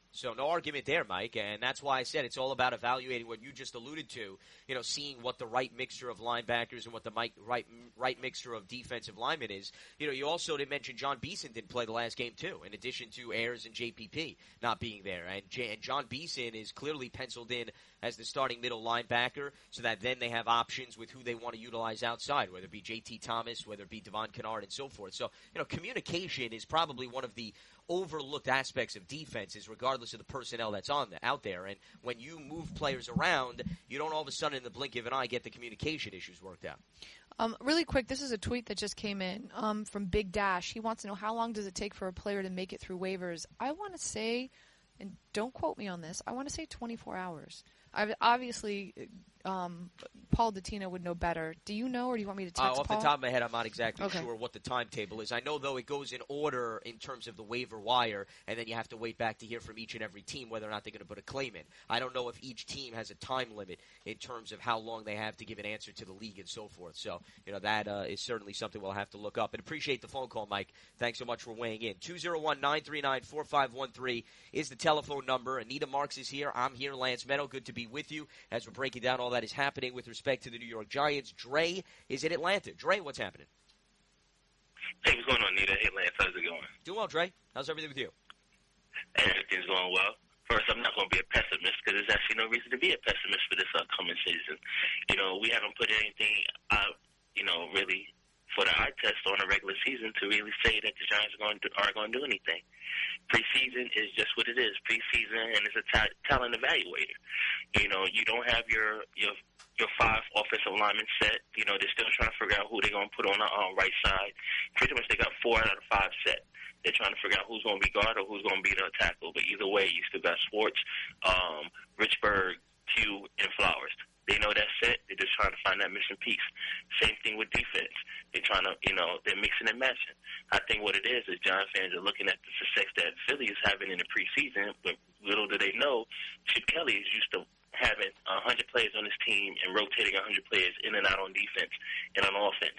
Speaker 3: So no argument there, Mike, and that's why I said it's all about evaluating what you just alluded to, seeing what the right mixture of linebackers and what the right mixture of defensive linemen is. You also didn't mention John Beeson didn't play the last game too, in addition to Ayers and JPP not being there. And John Beeson is clearly penciled in as the starting middle linebacker, so that then they have options with who they want to utilize outside, whether it be J.T. Thomas, whether it be Devon Kennard, and so forth. So, communication is probably one of the overlooked aspects of defenses, regardless of the personnel that's out there. And when you move players around, you don't all of a sudden in the blink of an eye get the communication issues worked out.
Speaker 4: Really quick, this is a tweet that just came in from Big Dash. He wants to know, how long does it take for a player to make it through waivers? I want to say, and don't quote me on this, I want to say 24 hours. Obviously, Paul Dottino would know better. Do you know, or do you want me to text
Speaker 3: Paul? Off the top of my head, I'm not exactly sure what the timetable is. I know, though, it goes in order in terms of the waiver wire, and then you have to wait back to hear from each and every team whether or not they're going to put a claim in. I don't know if each team has a time limit in terms of how long they have to give an answer to the league and so forth. So, that is certainly something we'll have to look up. And appreciate the phone call, Mike. Thanks so much for weighing in. 201-939-4513 is the telephone number. Anita Marks is here. I'm here. Lance Meadow. Good to be with you as we're breaking down all that is happening with respect to the New York Giants. Dre is in Atlanta. Dre, what's happening?
Speaker 9: Hey, what's going on, Nita? Hey, Lance, how's it going?
Speaker 3: Doing well, Dre. How's everything with you?
Speaker 9: Everything's going well. First, I'm not going to be a pessimist because there's actually no reason to be a pessimist for this upcoming season. We haven't put anything out, really for the eye test on a regular season to really say that the Giants aren't going to do anything. Preseason is just what it is. Preseason, and it's a talent evaluator. You don't have your 5 offensive linemen set. They're still trying to figure out who they're going to put on the right side. Pretty much they got 4 out of 5 set. They're trying to figure out who's going to be guard or who's going to be the tackle. But either way, you still got Schwartz, Richburg, Q, and Flowers. They know that's set. They're just trying to find that missing piece. Same thing with defense. They're trying to, they're mixing and matching. I think what it is Giant fans are looking at the success that Philly is having in the preseason, but little do they know, Chip Kelly is used to having 100 players on his team and rotating 100 players in and out on defense and on offense.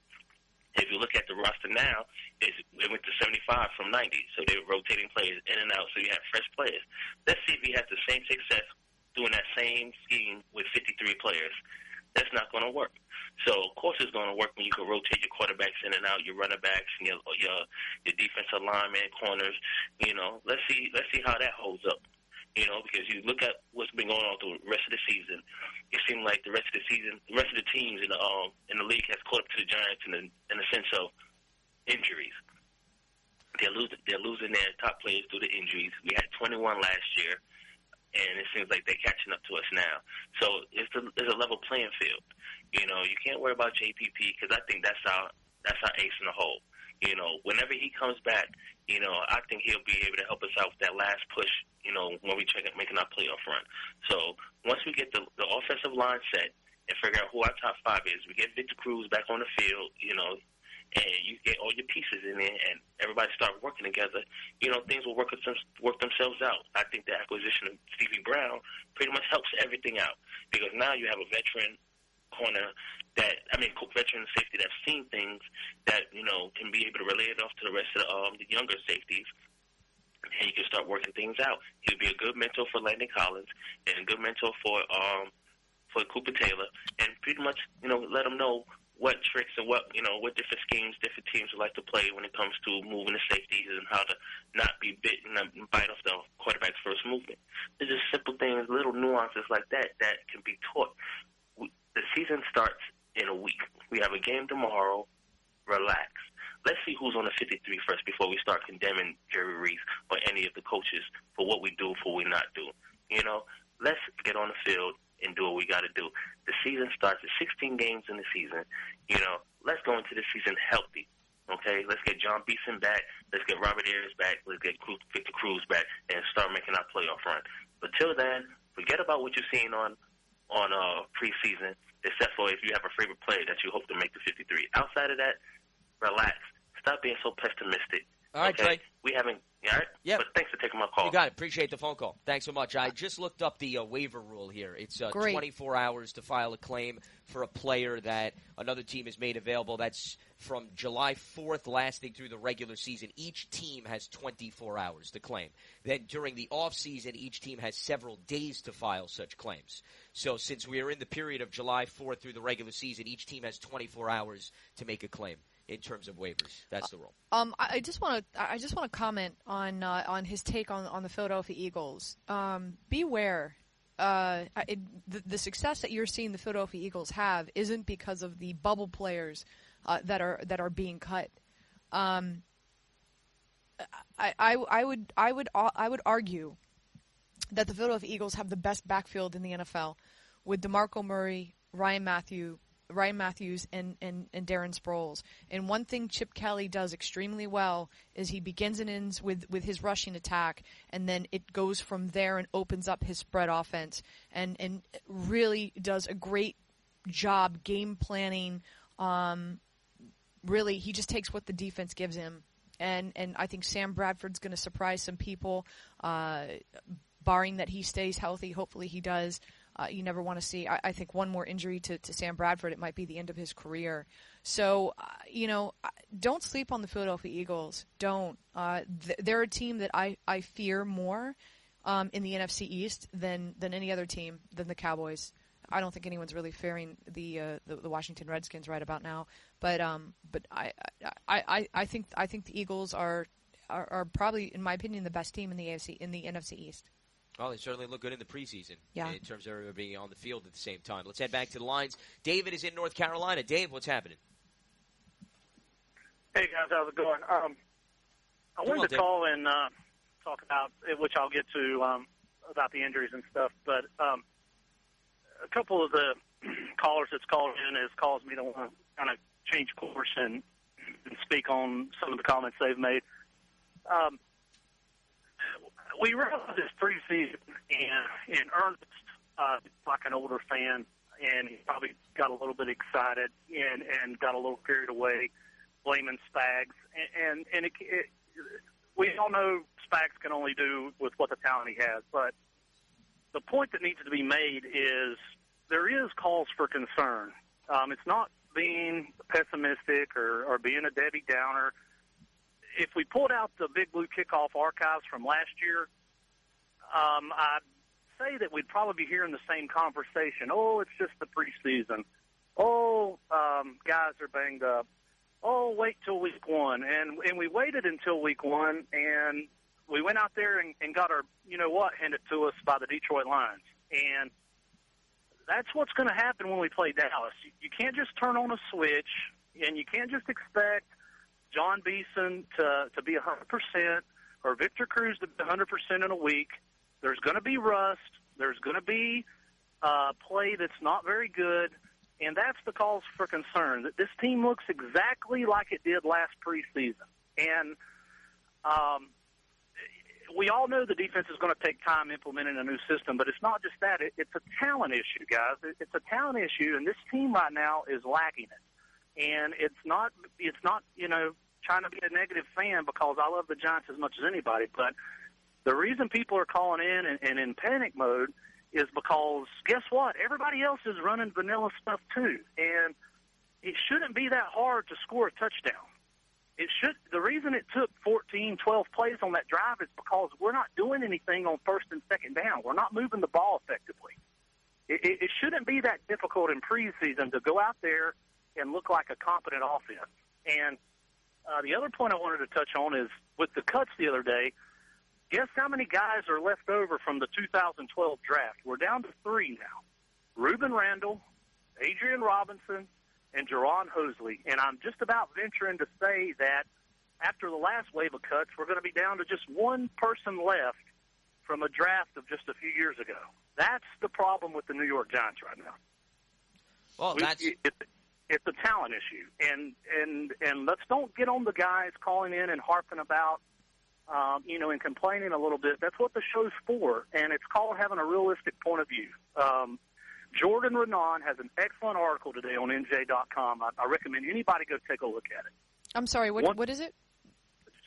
Speaker 9: If you look at the roster now, it went to 75 from 90, so they're rotating players in and out, so you have fresh players. Let's see if he has the same success doing that same scheme with 53 players. That's not going to work. So, of course, it's going to work when you can rotate your quarterbacks in and out, your running backs, and your defensive linemen, corners. Let's see how that holds up. Because you look at what's been going on through the rest of the season, it seems like the rest of the teams in the league has caught up to the Giants in the sense of injuries. They're losing their top players due to injuries. We had 21 last year, and it seems like they're catching up to us now. So it's a level playing field. You can't worry about JPP because I think that's our ace in the hole. Whenever he comes back, I think he'll be able to help us out with that last push, when we check making our playoff run. So once we get the offensive line set and figure out who our top 5 is, we get Victor Cruz back on the field, and you get all your pieces in there and everybody start working together, things will work themselves out. I think the acquisition of Stevie Brown pretty much helps everything out because now you have a veteran veteran safety that's seen things that, can be able to relay it off to the rest of the younger safeties. And you can start working things out. He'll be a good mentor for Landon Collins and a good mentor for Cooper Taylor, and pretty much, let them know what tricks and what different schemes different teams would like to play when it comes to moving the safeties and how to not be bitten and bite off the quarterback's first movement. There's just simple things, little nuances like that can be taught. The season starts in a week. We have a game tomorrow. Relax. Let's see who's on the 53 first before we start condemning Jerry Reese or any of the coaches for what we do, for what we not do. Let's get on the field and do what we got to do. The season starts at 16 games in the season. Let's go into the season healthy. Okay, let's get John Beeson back. Let's get Robert Ayers back. Let's get Victor Cruz back and start making our playoff run. But till then, forget about what you're seeing on preseason, except for if you have a favorite player that you hope to make the 53. Outside of that, relax. Stop being so pessimistic.
Speaker 3: All right,
Speaker 9: okay.
Speaker 3: Trey.
Speaker 9: We haven't. All right.
Speaker 3: Yep.
Speaker 9: But thanks for taking my call.
Speaker 3: You got it. Appreciate the phone call. Thanks so much. I just looked up the waiver rule here. It's 24 hours to file a claim for a player that another team has made available. That's from July 4th lasting through the regular season. Each team has 24 hours to claim. Then during the offseason, each team has several days to file such claims. So since we are in the period of July 4th through the regular season, each team has 24 hours to make a claim. In terms of waivers, that's the rule.
Speaker 4: I just want to comment on his take on the Philadelphia Eagles. Beware, the success that you're seeing the Philadelphia Eagles have isn't because of the bubble players that are being cut. I would argue that the Philadelphia Eagles have the best backfield in the NFL with DeMarco Murray, Ryan Matthews, and Darren Sproles. And one thing Chip Kelly does extremely well is he begins and ends with his rushing attack, and then it goes from there and opens up his spread offense, and really does a great job game planning. Really, he just takes what the defense gives him. And I think Sam Bradford's going to surprise some people, barring that he stays healthy. Hopefully he does. You never want to see, I think, one more injury to Sam Bradford. It might be the end of his career. So, don't sleep on the Philadelphia Eagles. Don't. They're a team that I fear more in the NFC East than any other team, than the Cowboys. I don't think anyone's really fearing the Washington Redskins right about now. But I think the Eagles are probably, in my opinion, the best team in the NFC East.
Speaker 3: Well, they certainly look good in the preseason
Speaker 4: in
Speaker 3: terms of everybody being on the field at the same time. Let's head back to the lines. David is in North Carolina. Dave, what's happening?
Speaker 10: Hey, guys, how's it going? I wanted to call and talk about, which I'll get to, about the injuries and stuff, but a couple of the callers that's called in has caused me to want to kind of change course and speak on some of the comments they've made. We realized this preseason, and Ernest, like an older fan, and he probably got a little bit excited and got a little carried away, blaming Spags. And we all know Spags can only do with what the talent he has, but the point that needs to be made is there is cause for concern. It's not being pessimistic or being a Debbie Downer. If we pulled out the Big Blue Kickoff archives from last year, I'd say that we'd probably be hearing the same conversation. Oh, it's just the preseason. Oh, guys are banged up. Oh, wait till week one. And we waited until week one, and we went out there and got our, handed to us by the Detroit Lions. And that's what's going to happen when we play Dallas. You can't just turn on a switch, and you can't just expect John Beeson to be 100% or Victor Cruz to be 100% in a week. There's going to be rust. There's going to be play that's not very good, and that's the cause for concern. That this team looks exactly like it did last preseason. And we all know the defense is going to take time implementing a new system, but it's not just that. It's a talent issue, guys. It's a talent issue, and this team right now is lacking it. And it's not trying to be a negative fan because I love the Giants as much as anybody, but the reason people are calling in and in panic mode is because, guess what? Everybody else is running vanilla stuff too, and it shouldn't be that hard to score a touchdown. The reason it took 14, 12 plays on that drive is because we're not doing anything on first and second down. We're not moving the ball effectively. It shouldn't be that difficult in preseason to go out there and look like a competent offense. And the other point I wanted to touch on is with the cuts the other day, guess how many guys are left over from the 2012 draft? We're down to 3 now. Reuben Randall, Adrian Robinson, and Jerron Hosley. And I'm just about venturing to say that after the last wave of cuts, we're going to be down to just one person left from a draft of just a few years ago. That's the problem with the New York Giants right now.
Speaker 3: Well,
Speaker 10: it's a talent issue, and let's don't get on the guys calling in and harping about, and complaining a little bit. That's what the show's for, and it's called having a realistic point of view. Jordan Renan has an excellent article today on NJ.com. I recommend anybody go take a look at it.
Speaker 4: I'm sorry, what is it?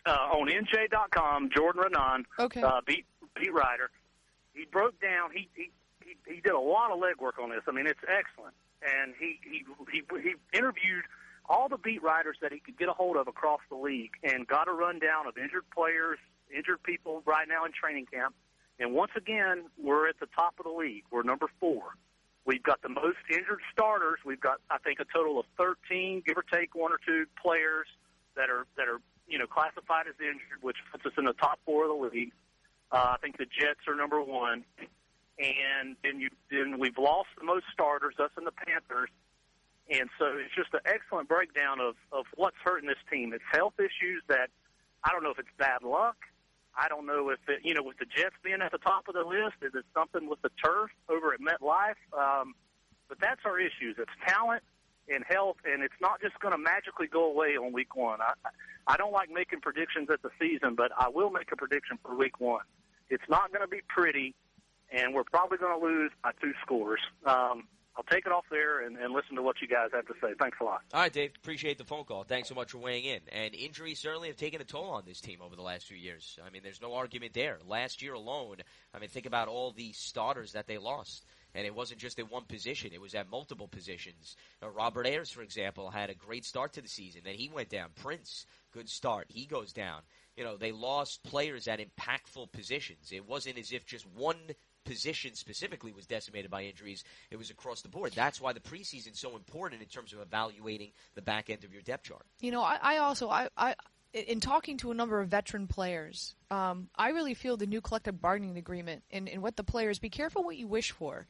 Speaker 10: on NJ.com, Jordan Renan, beat writer. He broke down. He did a lot of legwork on this. I mean, it's excellent. And he interviewed all the beat writers that he could get a hold of across the league and got a rundown of injured players, injured people right now in training camp. And once again, we're at the top of the league. We're number 4. We've got the most injured starters. We've got, I think, a total of 13, give or take 1 or 2 players that are classified as injured, which puts us in the top 4 of the league. I think the Jets are number 1. And then we've lost the most starters, us and the Panthers. And so it's just an excellent breakdown of what's hurting this team. It's health issues that I don't know if it's bad luck. I don't know if with the Jets being at the top of the list, is it something with the turf over at MetLife? But that's our issues. It's talent and health, and it's not just going to magically go away on week 1. I don't like making predictions at the season, but I will make a prediction for week 1. It's not going to be pretty, and we're probably going to lose by 2 scores. I'll take it off there and listen to what you guys have to say. Thanks a lot.
Speaker 3: All right, Dave. Appreciate the phone call. Thanks so much for weighing in. And injuries certainly have taken a toll on this team over the last few years. I mean, there's no argument there. Last year alone, I mean, think about all the starters that they lost. And it wasn't just at one position. It was at multiple positions. Robert Ayers, for example, had a great start to the season. Then he went down. Prince, good start. He goes down. They lost players at impactful positions. It wasn't as if just one position specifically was decimated by injuries. It was across the board. That's why the preseason is so important in terms of evaluating the back end of your depth chart.
Speaker 4: I also in talking to a number of veteran players, I really feel the new collective bargaining agreement and what the players, be careful what you wish for.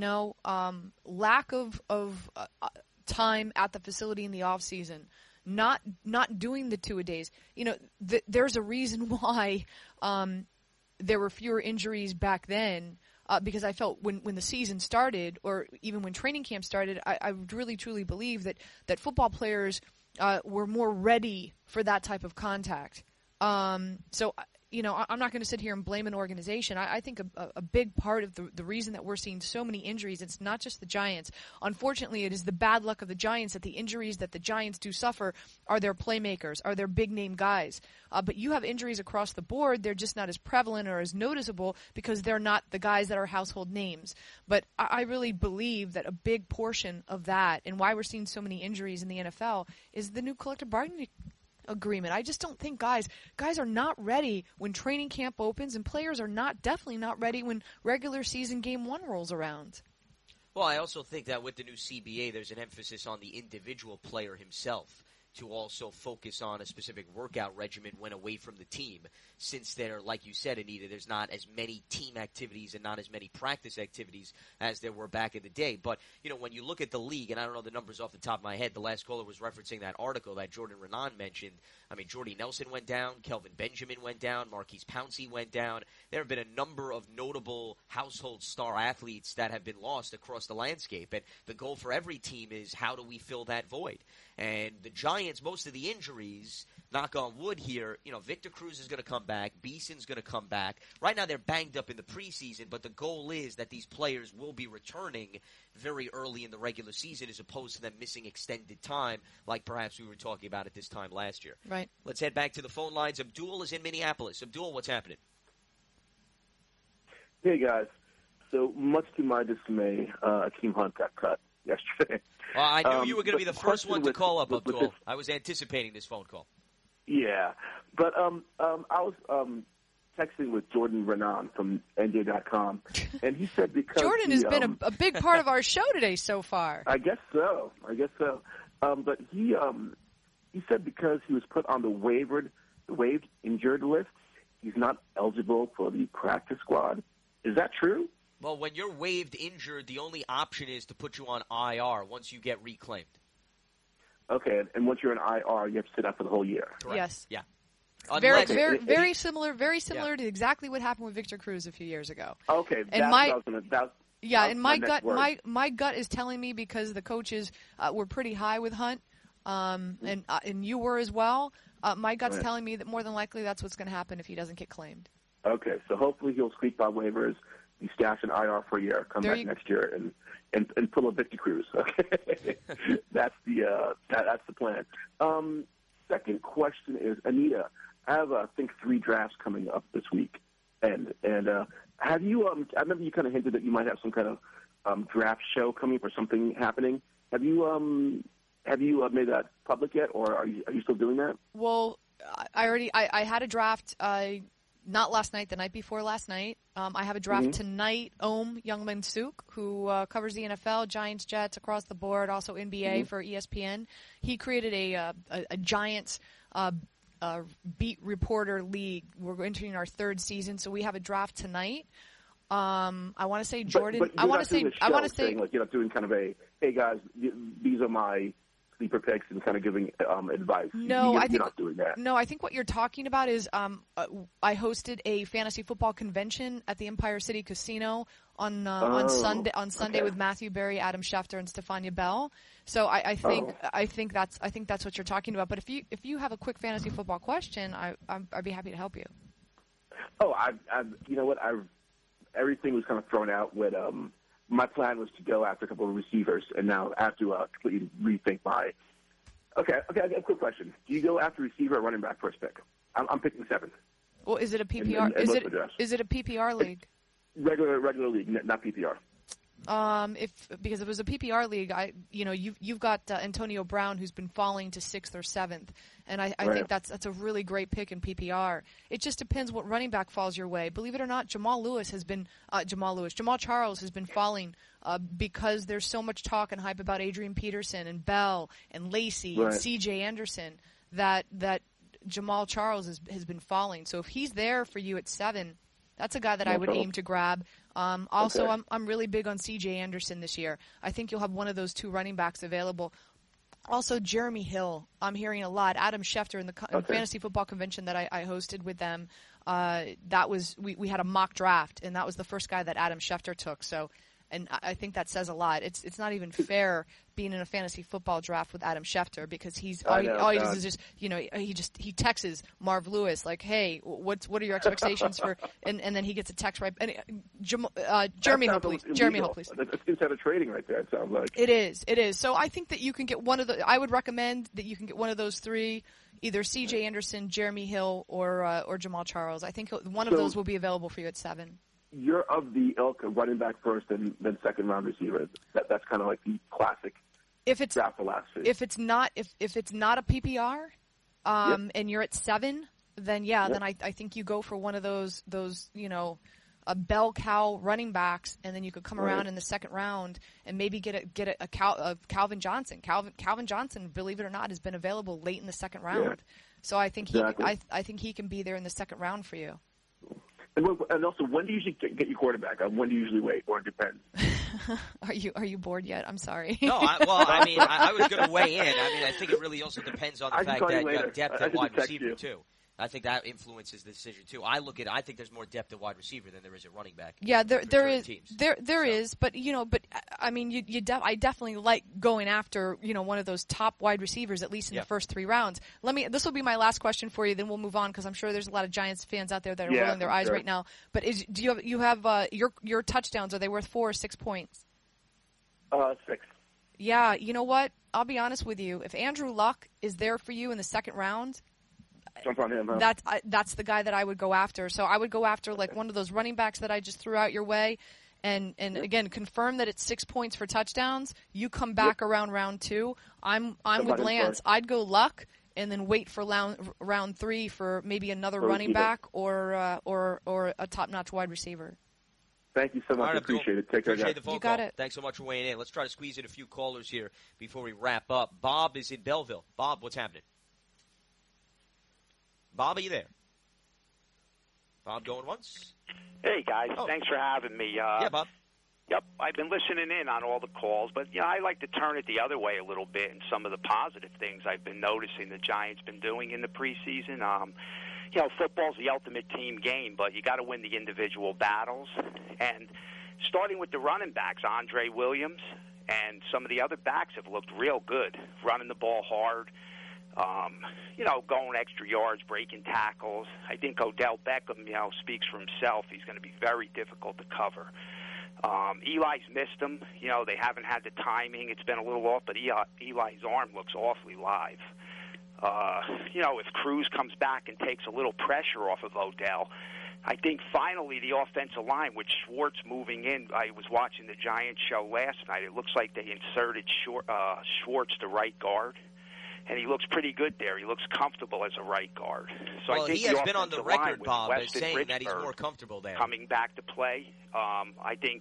Speaker 4: Lack of time at the facility in the off season, not doing the 2-a-days. There's a reason why there were fewer injuries back then, because I felt when the season started, or even when training camp started, I really truly believe that football players were more ready for that type of contact. So I'm not going to sit here and blame an organization. I think a big part of the reason that we're seeing so many injuries, it's not just the Giants. Unfortunately, it is the bad luck of the Giants that the injuries that the Giants do suffer are their playmakers, are their big-name guys. But you have injuries across the board. They're just not as prevalent or as noticeable because they're not the guys that are household names. But I really believe that a big portion of that and why we're seeing so many injuries in the NFL is the new collective bargaining agreement. I just don't think guys are not ready when training camp opens, and players are definitely not ready when regular season game 1 rolls around.
Speaker 3: Well, I also think that with the new CBA, there's an emphasis on the individual player himself to also focus on a specific workout regimen when away from the team, since there, like you said, Anita, there's not as many team activities and not as many practice activities as there were back in the day. But, when you look at the league, and I don't know the numbers off the top of my head, the last caller was referencing that article that Jordan Renan mentioned. I mean, Jordy Nelson went down, Kelvin Benjamin went down, Marquise Pouncey went down. There have been a number of notable household star athletes that have been lost across the landscape. And the goal for every team is, how do we fill that void? And the Giants, most of the injuries, knock on wood here, Victor Cruz is going to come back. Beeson's going to come back. Right now they're banged up in the preseason, but the goal is that these players will be returning very early in the regular season as opposed to them missing extended time like perhaps we were talking about at this time last year.
Speaker 4: Right.
Speaker 3: Let's head back to the phone lines. Abdul is in Minneapolis. Abdul, what's happening?
Speaker 11: Hey, guys. So much to my dismay, Akeem Hunt got cut yesterday.
Speaker 3: Well, I knew you were going to be the first one to call up, Abdul. I was anticipating this phone call.
Speaker 11: Yeah, but I was texting with Jordan Renan from NJ.com, and he said because
Speaker 4: Jordan has been a big part of our show today so far.
Speaker 11: I guess so. But he said because he was put on the waived injured list, he's not eligible for the practice squad. Is that true?
Speaker 3: Well, when you're waived injured, the only option is to put you on IR once you get reclaimed.
Speaker 11: Okay, and once you're in IR, you have to sit out for the whole year.
Speaker 3: Correct.
Speaker 4: Yes.
Speaker 3: Yeah.
Speaker 4: Very similar to exactly what happened with Victor Cruz a few years ago.
Speaker 11: Okay,
Speaker 4: and my gut is telling me, because the coaches were pretty high with Hunt, and you were as well. My gut's telling me that more than likely that's what's going to happen if he doesn't get claimed.
Speaker 11: Okay, so hopefully he'll squeak by waivers, be stashed in IR for a year, come back next year, and pull a Victor Cruz. Okay, that's the plan. Second question is, Anita, I have I think 3 drafts coming up this week, and have you? I remember you kind of hinted that you might have some kind of draft show coming up or something happening. Have you made that public yet, or are you still doing that?
Speaker 4: Well, I had a draft. Not last night, the night before last night. I have a draft tonight. Youngman Suk, who covers the NFL, Giants, Jets, across the board, also NBA for ESPN. He created a Giants beat reporter league. We're entering our 3rd season, so we have a draft tonight. I want to say Jordan.
Speaker 11: But I want to say, like, doing kind of a, hey guys, these are my sleeper picks and kind of giving advice.
Speaker 4: No, I think
Speaker 11: you're not doing that.
Speaker 4: No, I think what you're talking about is I hosted a fantasy football convention at the Empire City Casino on Sunday with Matthew Berry, Adam Schefter, and Stefania Bell. So I think that's what you're talking about. But if you have a quick fantasy football question, I'd be happy to help you.
Speaker 11: Oh, you know what? Everything was kind of thrown out with my plan was to go after a couple of receivers, and now I have to completely rethink my. Okay. I have a quick question. Do you go after receiver or running back first pick? I'm picking 7.
Speaker 4: Well, is it a PPR? Is it a PPR league?
Speaker 11: Regular league, not PPR.
Speaker 4: Because if it was a PPR league, you've got Antonio Brown, who's been falling to 6th or 7th, and I think that's a really great pick in PPR. It just depends what running back falls your way. Believe it or not, Jamal Charles has been falling because there's so much talk and hype about Adrian Peterson and Bell and Lacey and C.J. Anderson that Jamal Charles has been falling. So if he's there for you at 7. That's a guy that I would aim to grab. I'm really big on C.J. Anderson this year. I think you'll have one of those 2 running backs available. Also, Jeremy Hill. I'm hearing a lot. Adam Schefter in the fantasy football convention that I hosted with them. We had a mock draft, and that was the first guy that Adam Schefter took. So, and I think that says a lot. It's not even fair being in a fantasy football draft with Adam Schefter because all he does is just he texts Marv Lewis like, hey, what are your expectations for? And then he gets a text right. And Jeremy Hill, please.
Speaker 11: That's insider trading right there. It sounds like
Speaker 4: it is. So I think that you can get one of the. I would recommend that you can get one of those 3. Either C.J. Anderson, Jeremy Hill, or Jamal Charles. I think one of those will be available for you at 7.
Speaker 11: You're of the ilk of running back first and then second round receiver. That's kind of like the classic draft philosophy.
Speaker 4: If it's not a PPR, and you're at 7, then then I think you go for one of those a bell cow running backs, and then you could come around in the 2nd round and maybe get a Calvin Johnson. Calvin Johnson, believe it or not, has been available late in the 2nd round. Yeah. So I think I think he can be there in the 2nd round for you.
Speaker 11: And also, when do you usually get your quarterback? When do you usually wait, or it depends?
Speaker 4: Are you bored yet? I'm sorry.
Speaker 3: No, I was going to weigh in. I think it really also depends on the fact that you have depth at wide receiver too. I think that influences the decision too. I think there's more depth at wide receiver than there is at running back.
Speaker 4: Yeah, there is, but I definitely like going after one of those top wide receivers at least in the first 3 rounds. This will be my last question for you, then we'll move on because I'm sure there's a lot of Giants fans out there that are rolling their eyes right now. But do you have your touchdowns? Are they worth 4 or 6 points?
Speaker 11: 6.
Speaker 4: Yeah, you know what? I'll be honest with you. If Andrew Luck is there for you in the 2nd round.
Speaker 11: Jump on him, huh?
Speaker 4: That's the guy that I would go after. So I would go after like one of those running backs that I just threw out your way, and again confirm that it's 6 points for touchdowns. You come back around round 2. I'm with Lance. I'd go Luck and then wait for round 3 for maybe another running back or a top-notch wide receiver.
Speaker 11: Thank you so much. I appreciate it. Take care, guys.
Speaker 3: The phone call. Thanks so much for weighing in. Let's try to squeeze in a few callers here before we wrap up. Bob is in Belleville. Bob, what's happening? Bob, are you there? Bob going once?
Speaker 12: Hey, guys. Thanks for having me.
Speaker 3: Yeah, Bob.
Speaker 12: Yep, I've been listening in on all the calls, but I like to turn it the other way a little bit and some of the positive things I've been noticing the Giants been doing in the preseason. Football's the ultimate team game, but you got to win the individual battles. And starting with the running backs, Andre Williams and some of the other backs have looked real good, running the ball hard. Going extra yards, breaking tackles. I think Odell Beckham, speaks for himself. He's going to be very difficult to cover. Eli's missed him. They haven't had the timing. It's been a little off, but Eli's arm looks awfully live. If Cruz comes back and takes a little pressure off of Odell, I think finally the offensive line, with Schwartz moving in, I was watching the Giants show last night. It looks like they inserted Schwartz to right guard, and he looks pretty good there. He looks comfortable as a right guard. So
Speaker 3: well,
Speaker 12: I think
Speaker 3: he has been on the record, Bob, as
Speaker 12: Weston
Speaker 3: saying that he's
Speaker 12: Richburg
Speaker 3: more comfortable there.
Speaker 12: coming back to play. I think,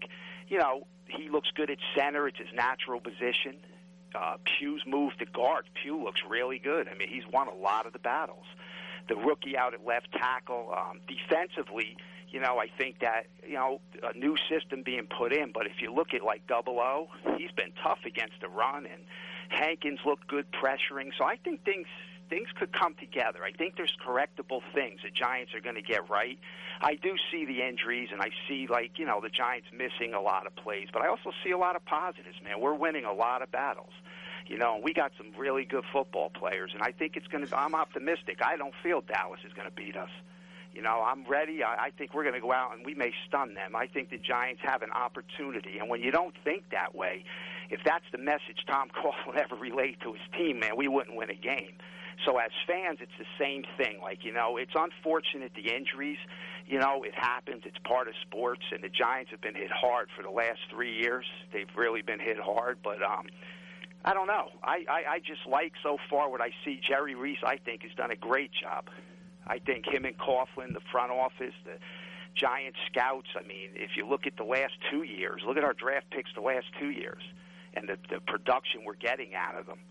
Speaker 12: he looks good at center. It's his natural position. Pugh's moved to guard. Pugh looks really good. I mean, he's won a lot of the battles. The rookie out at left tackle. Defensively, I think that, a new system being put in, but if you look at like 00, he's been tough against the run, and Hankins looked good pressuring. So I think things could come together. I think there's correctable things the Giants are going to get right. I do see the injuries, and I see, the Giants missing a lot of plays, but I also see a lot of positives, man. We're winning a lot of battles. We got some really good football players, and I think I'm optimistic. I don't feel Dallas is going to beat us. I'm ready. I think we're going to go out and we may stun them. I think the Giants have an opportunity, and when you don't think that way, if that's the message Tom Coughlin ever relayed to his team, man, we wouldn't win a game. So as fans, it's the same thing. It's unfortunate, the injuries. It happens. It's part of sports, and the Giants have been hit hard for the last 3 years. They've really been hit hard, but I don't know. I just like so far what I see. Jerry Reese, I think, has done a great job. I think him and Coughlin, the front office, the Giants scouts, I mean, if you look at the last 2 years, look at our draft picks the last 2 years and the production we're getting out of them.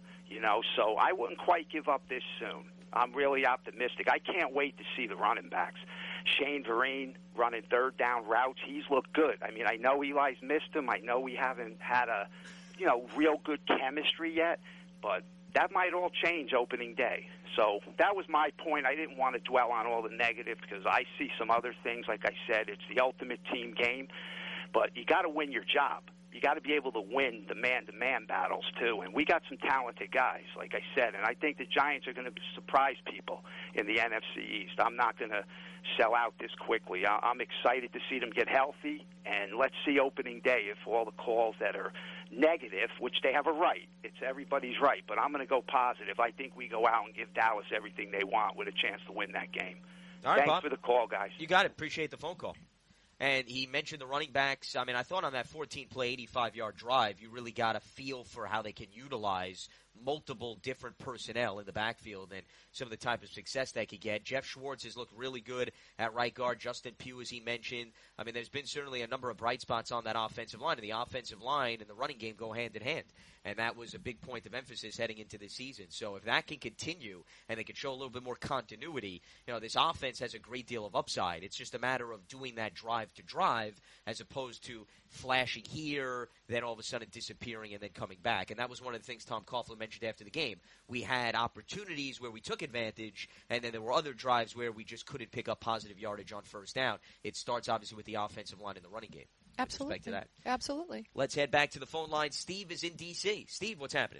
Speaker 12: So I wouldn't quite give up this soon. I'm really optimistic. I can't wait to see the running backs. Shane Vereen running third down routes, he's looked good. I mean, I know Eli's missed him. I know we haven't had a, real good chemistry yet, but that might all change opening day. So that was my point. I didn't want to dwell on all the negative because I see some other things. Like I said, it's the ultimate team game, but you got to win your job. You got to be able to win the man-to-man battles, too. And we got some talented guys, like I said. And I think the Giants are going to surprise people in the NFC East. I'm not going to sell out this quickly. I'm excited to see them get healthy. And let's see opening day if all the calls that are negative, which they have a right. It's everybody's right. But I'm going to go positive. I think we go out and give Dallas everything they want with a chance to win that game.
Speaker 3: All right,
Speaker 12: Thanks
Speaker 3: Bob.
Speaker 12: for the call, guys.
Speaker 3: You got it. Appreciate the phone call. And he mentioned the running backs. I mean, I thought on that 14-play, 85-yard drive, you really got a feel for how they can utilize multiple different personnel in the backfield and some of the type of success they could get. Jeff Schwartz has looked really good at right guard. Justin Pugh, as he mentioned. I mean, there's been certainly a number of bright spots on that offensive line, and the offensive line and the running game go hand in hand. And that was a big point of emphasis heading into the season. So if that can continue and they can show a little bit more continuity, this offense has a great deal of upside. It's just a matter of doing that drive to drive as opposed to flashing here, then all of a sudden disappearing and then coming back. And that was one of the things Tom Coughlin mentioned after the game. We had opportunities where we took advantage, and then there were other drives where we just couldn't pick up positive yardage on first down. It starts obviously with the offensive line and the running game.
Speaker 4: Absolutely.
Speaker 3: With respect to that.
Speaker 4: Absolutely.
Speaker 3: Let's head back to the phone line. Steve is in D.C. Steve, what's happening?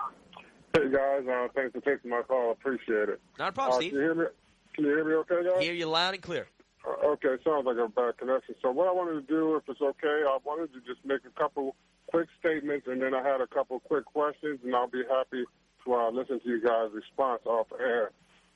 Speaker 13: Hey, guys. Thanks for taking my call. Appreciate it.
Speaker 3: Not a problem, Steve.
Speaker 13: Can you hear me okay, guys?
Speaker 3: Hear you loud and clear.
Speaker 13: Okay, sounds like a bad connection. So what I wanted to do, if it's okay, I wanted to just make a couple quick statements, and then I had a couple quick questions, and I'll be happy to listen to you guys' response off air.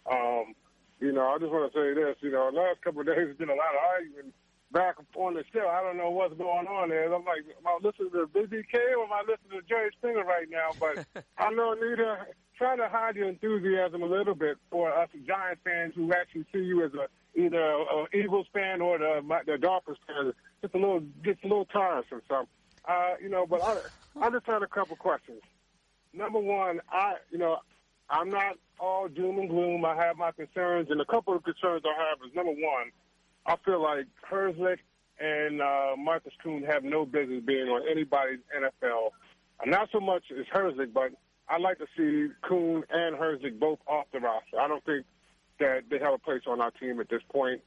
Speaker 13: I just want to say this. The last couple of days there's been a lot of arguing back on the show. I don't know what's going on there. I'm like, am I listening to BBK or am I listening to Jerry Springer right now? But I know, Anita, try to hide your enthusiasm a little bit for us Giants fans who actually see you as either an Eagles fan or the Dolphins fan. Just a little tiresome. So, but I just had a couple questions. Number one, I'm not all doom and gloom. I have my concerns, and a couple of concerns I have is, number one, I feel like Herzlich and Marcus Kuhn have no business being on anybody's NFL. Not so much as Herzlich, but I'd like to see Kuhn and Herzlich both off the roster. I don't think that they have a place on our team at this point.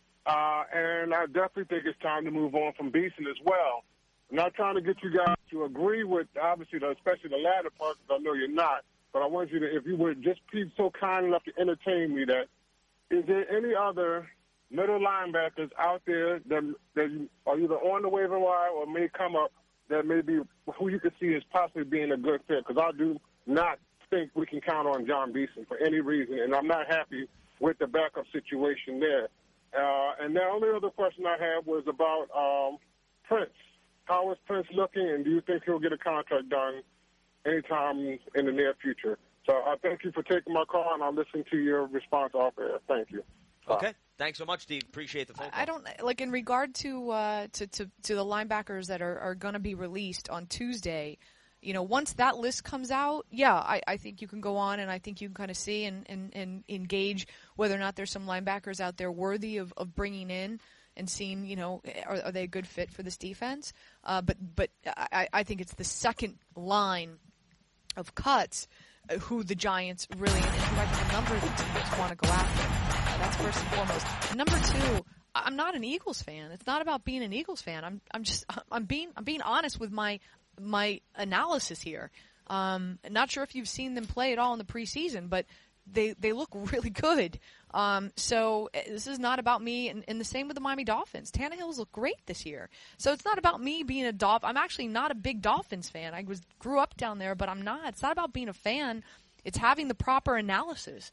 Speaker 13: And I definitely think it's time to move on from Beeson as well. I'm not trying to get you guys to agree with, obviously, especially the latter part, because I know you're not. But I want you to, if you would just be so kind enough to entertain me, that is there any other middle linebackers out there that are either on the waiver wire or may come up that maybe who you could see as possibly being a good fit? Because I do not think we can count on John Beeson for any reason, and I'm not happy with the backup situation there. And the only other question I had was about Prince. How is Prince looking, and do you think he'll get a contract done anytime in the near future? So I thank you for taking my call, and I'll listen to your response off air. Thank you.
Speaker 3: Okay. Thanks so much, Steve. Appreciate the phone call.
Speaker 4: I don't like in regard to the linebackers that are going to be released on Tuesday. You know, once that list comes out, I think you can go on and I think you can kind of see and engage whether or not there's some linebackers out there worthy of bringing in and seeing, you know, are they a good fit for this defense? But I think it's the second line of cuts who the Giants really, and who I think a number of the teams want to go after. That's first and foremost. Number two, I'm not an Eagles fan. It's not about being an Eagles fan. I'm being honest with my analysis here. Not sure if you've seen them play at all in the preseason, but they look really good. So this is not about me, and the same with the Miami Dolphins. Tannehill's look great this year. So it's not about me being a Dolphin. I'm actually not a big Dolphins fan. I grew up down there, but I'm not. It's not about being a fan. It's having the proper analysis.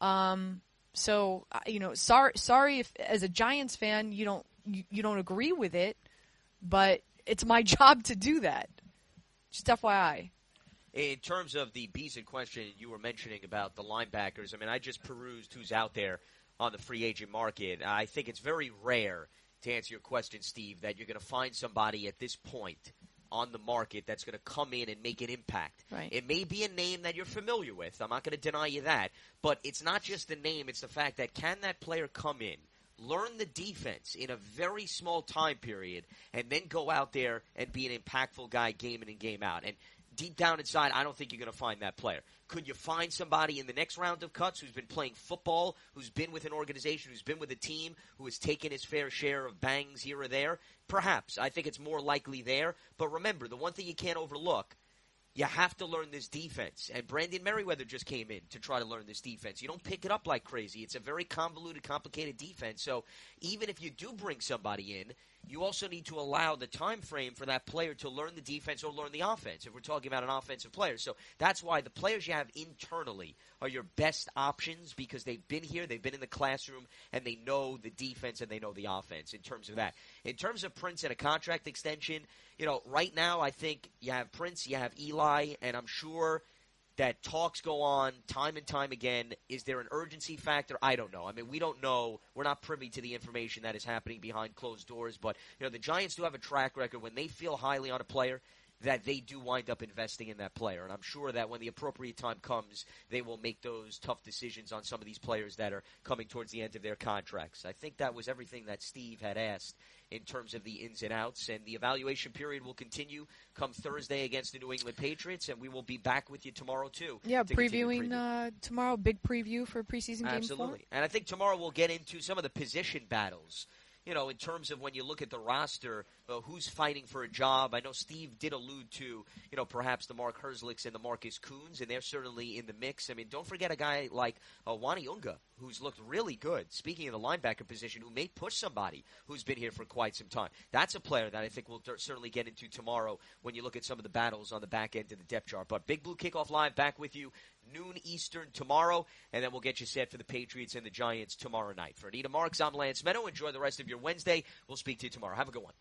Speaker 4: So you know, sorry if as a Giants fan you don't agree with it, but it's my job to do that. Just FYI.
Speaker 3: In terms of the Beeson question you were mentioning about the linebackers, I mean, I just perused who's out there on the free agent market. I think it's very rare, to answer your question, Steve, that you're going to find somebody at this point on the market that's going to come in and make an impact.
Speaker 4: Right.
Speaker 3: It may be a name that you're familiar with. I'm not going to deny you that. But it's not just the name. It's the fact that can that player come in, learn the defense in a very small time period, and then go out there and be an impactful guy game in and game out. And deep down inside, I don't think you're going to find that player. Could you find somebody in the next round of cuts who's been playing football, who's been with an organization, who's been with a team, who has taken his fair share of bangs here or there? Perhaps. I think it's more likely there. But remember, the one thing you can't overlook, you have to learn this defense. And Brandon Merriweather just came in to try to learn this defense. You don't pick it up like crazy. It's a very convoluted, complicated defense. So even if you do bring somebody in, you also need to allow the time frame for that player to learn the defense or learn the offense, if we're talking about an offensive player. So that's why the players you have internally are your best options, because they've been here, they've been in the classroom, and they know the defense and they know the offense in terms of that. In terms of Prince and a contract extension, you know, right now I think you have Prince, you have Eli, and I'm sure that talks go on time and time again. Is there an urgency factor? I don't know. I mean, we don't know. We're not privy to the information that is happening behind closed doors. But, you know, the Giants do have a track record when they feel highly on a player that they do wind up investing in that player. And I'm sure that when the appropriate time comes, they will make those tough decisions on some of these players that are coming towards the end of their contracts. I think that was everything that Steve had asked in terms of the ins and outs. And the evaluation period will continue come Thursday against the New England Patriots, and we will be back with you tomorrow, too.
Speaker 4: Yeah, previewing tomorrow, big preview for preseason game 4.
Speaker 3: Absolutely. And I think tomorrow we'll get into some of the position battles. You know, in terms of when you look at the roster, who's fighting for a job. I know Steve did allude to, you know, perhaps the Mark Herzlichs and the Marcus Coons, and they're certainly in the mix. I mean, don't forget a guy like Wani Unga, who's looked really good. Speaking of the linebacker position, who may push somebody who's been here for quite some time. That's a player that I think we'll certainly get into tomorrow when you look at some of the battles on the back end of the depth chart. But Big Blue Kickoff Live back with you noon Eastern tomorrow, and then we'll get you set for the Patriots and the Giants tomorrow night. For Anita Marks, I'm Lance Meadow. Enjoy the rest of your Wednesday. We'll speak to you tomorrow. Have a good one.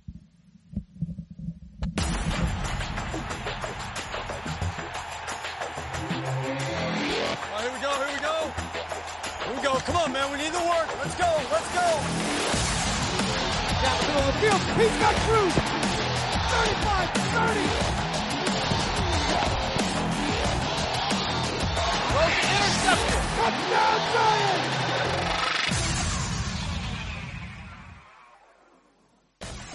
Speaker 1: Oh, here we go, here we go. Here we go. Come on, man. We need the work. Let's go, let's go.
Speaker 2: Down the middle of the field. He's got Cruz. 35, 30.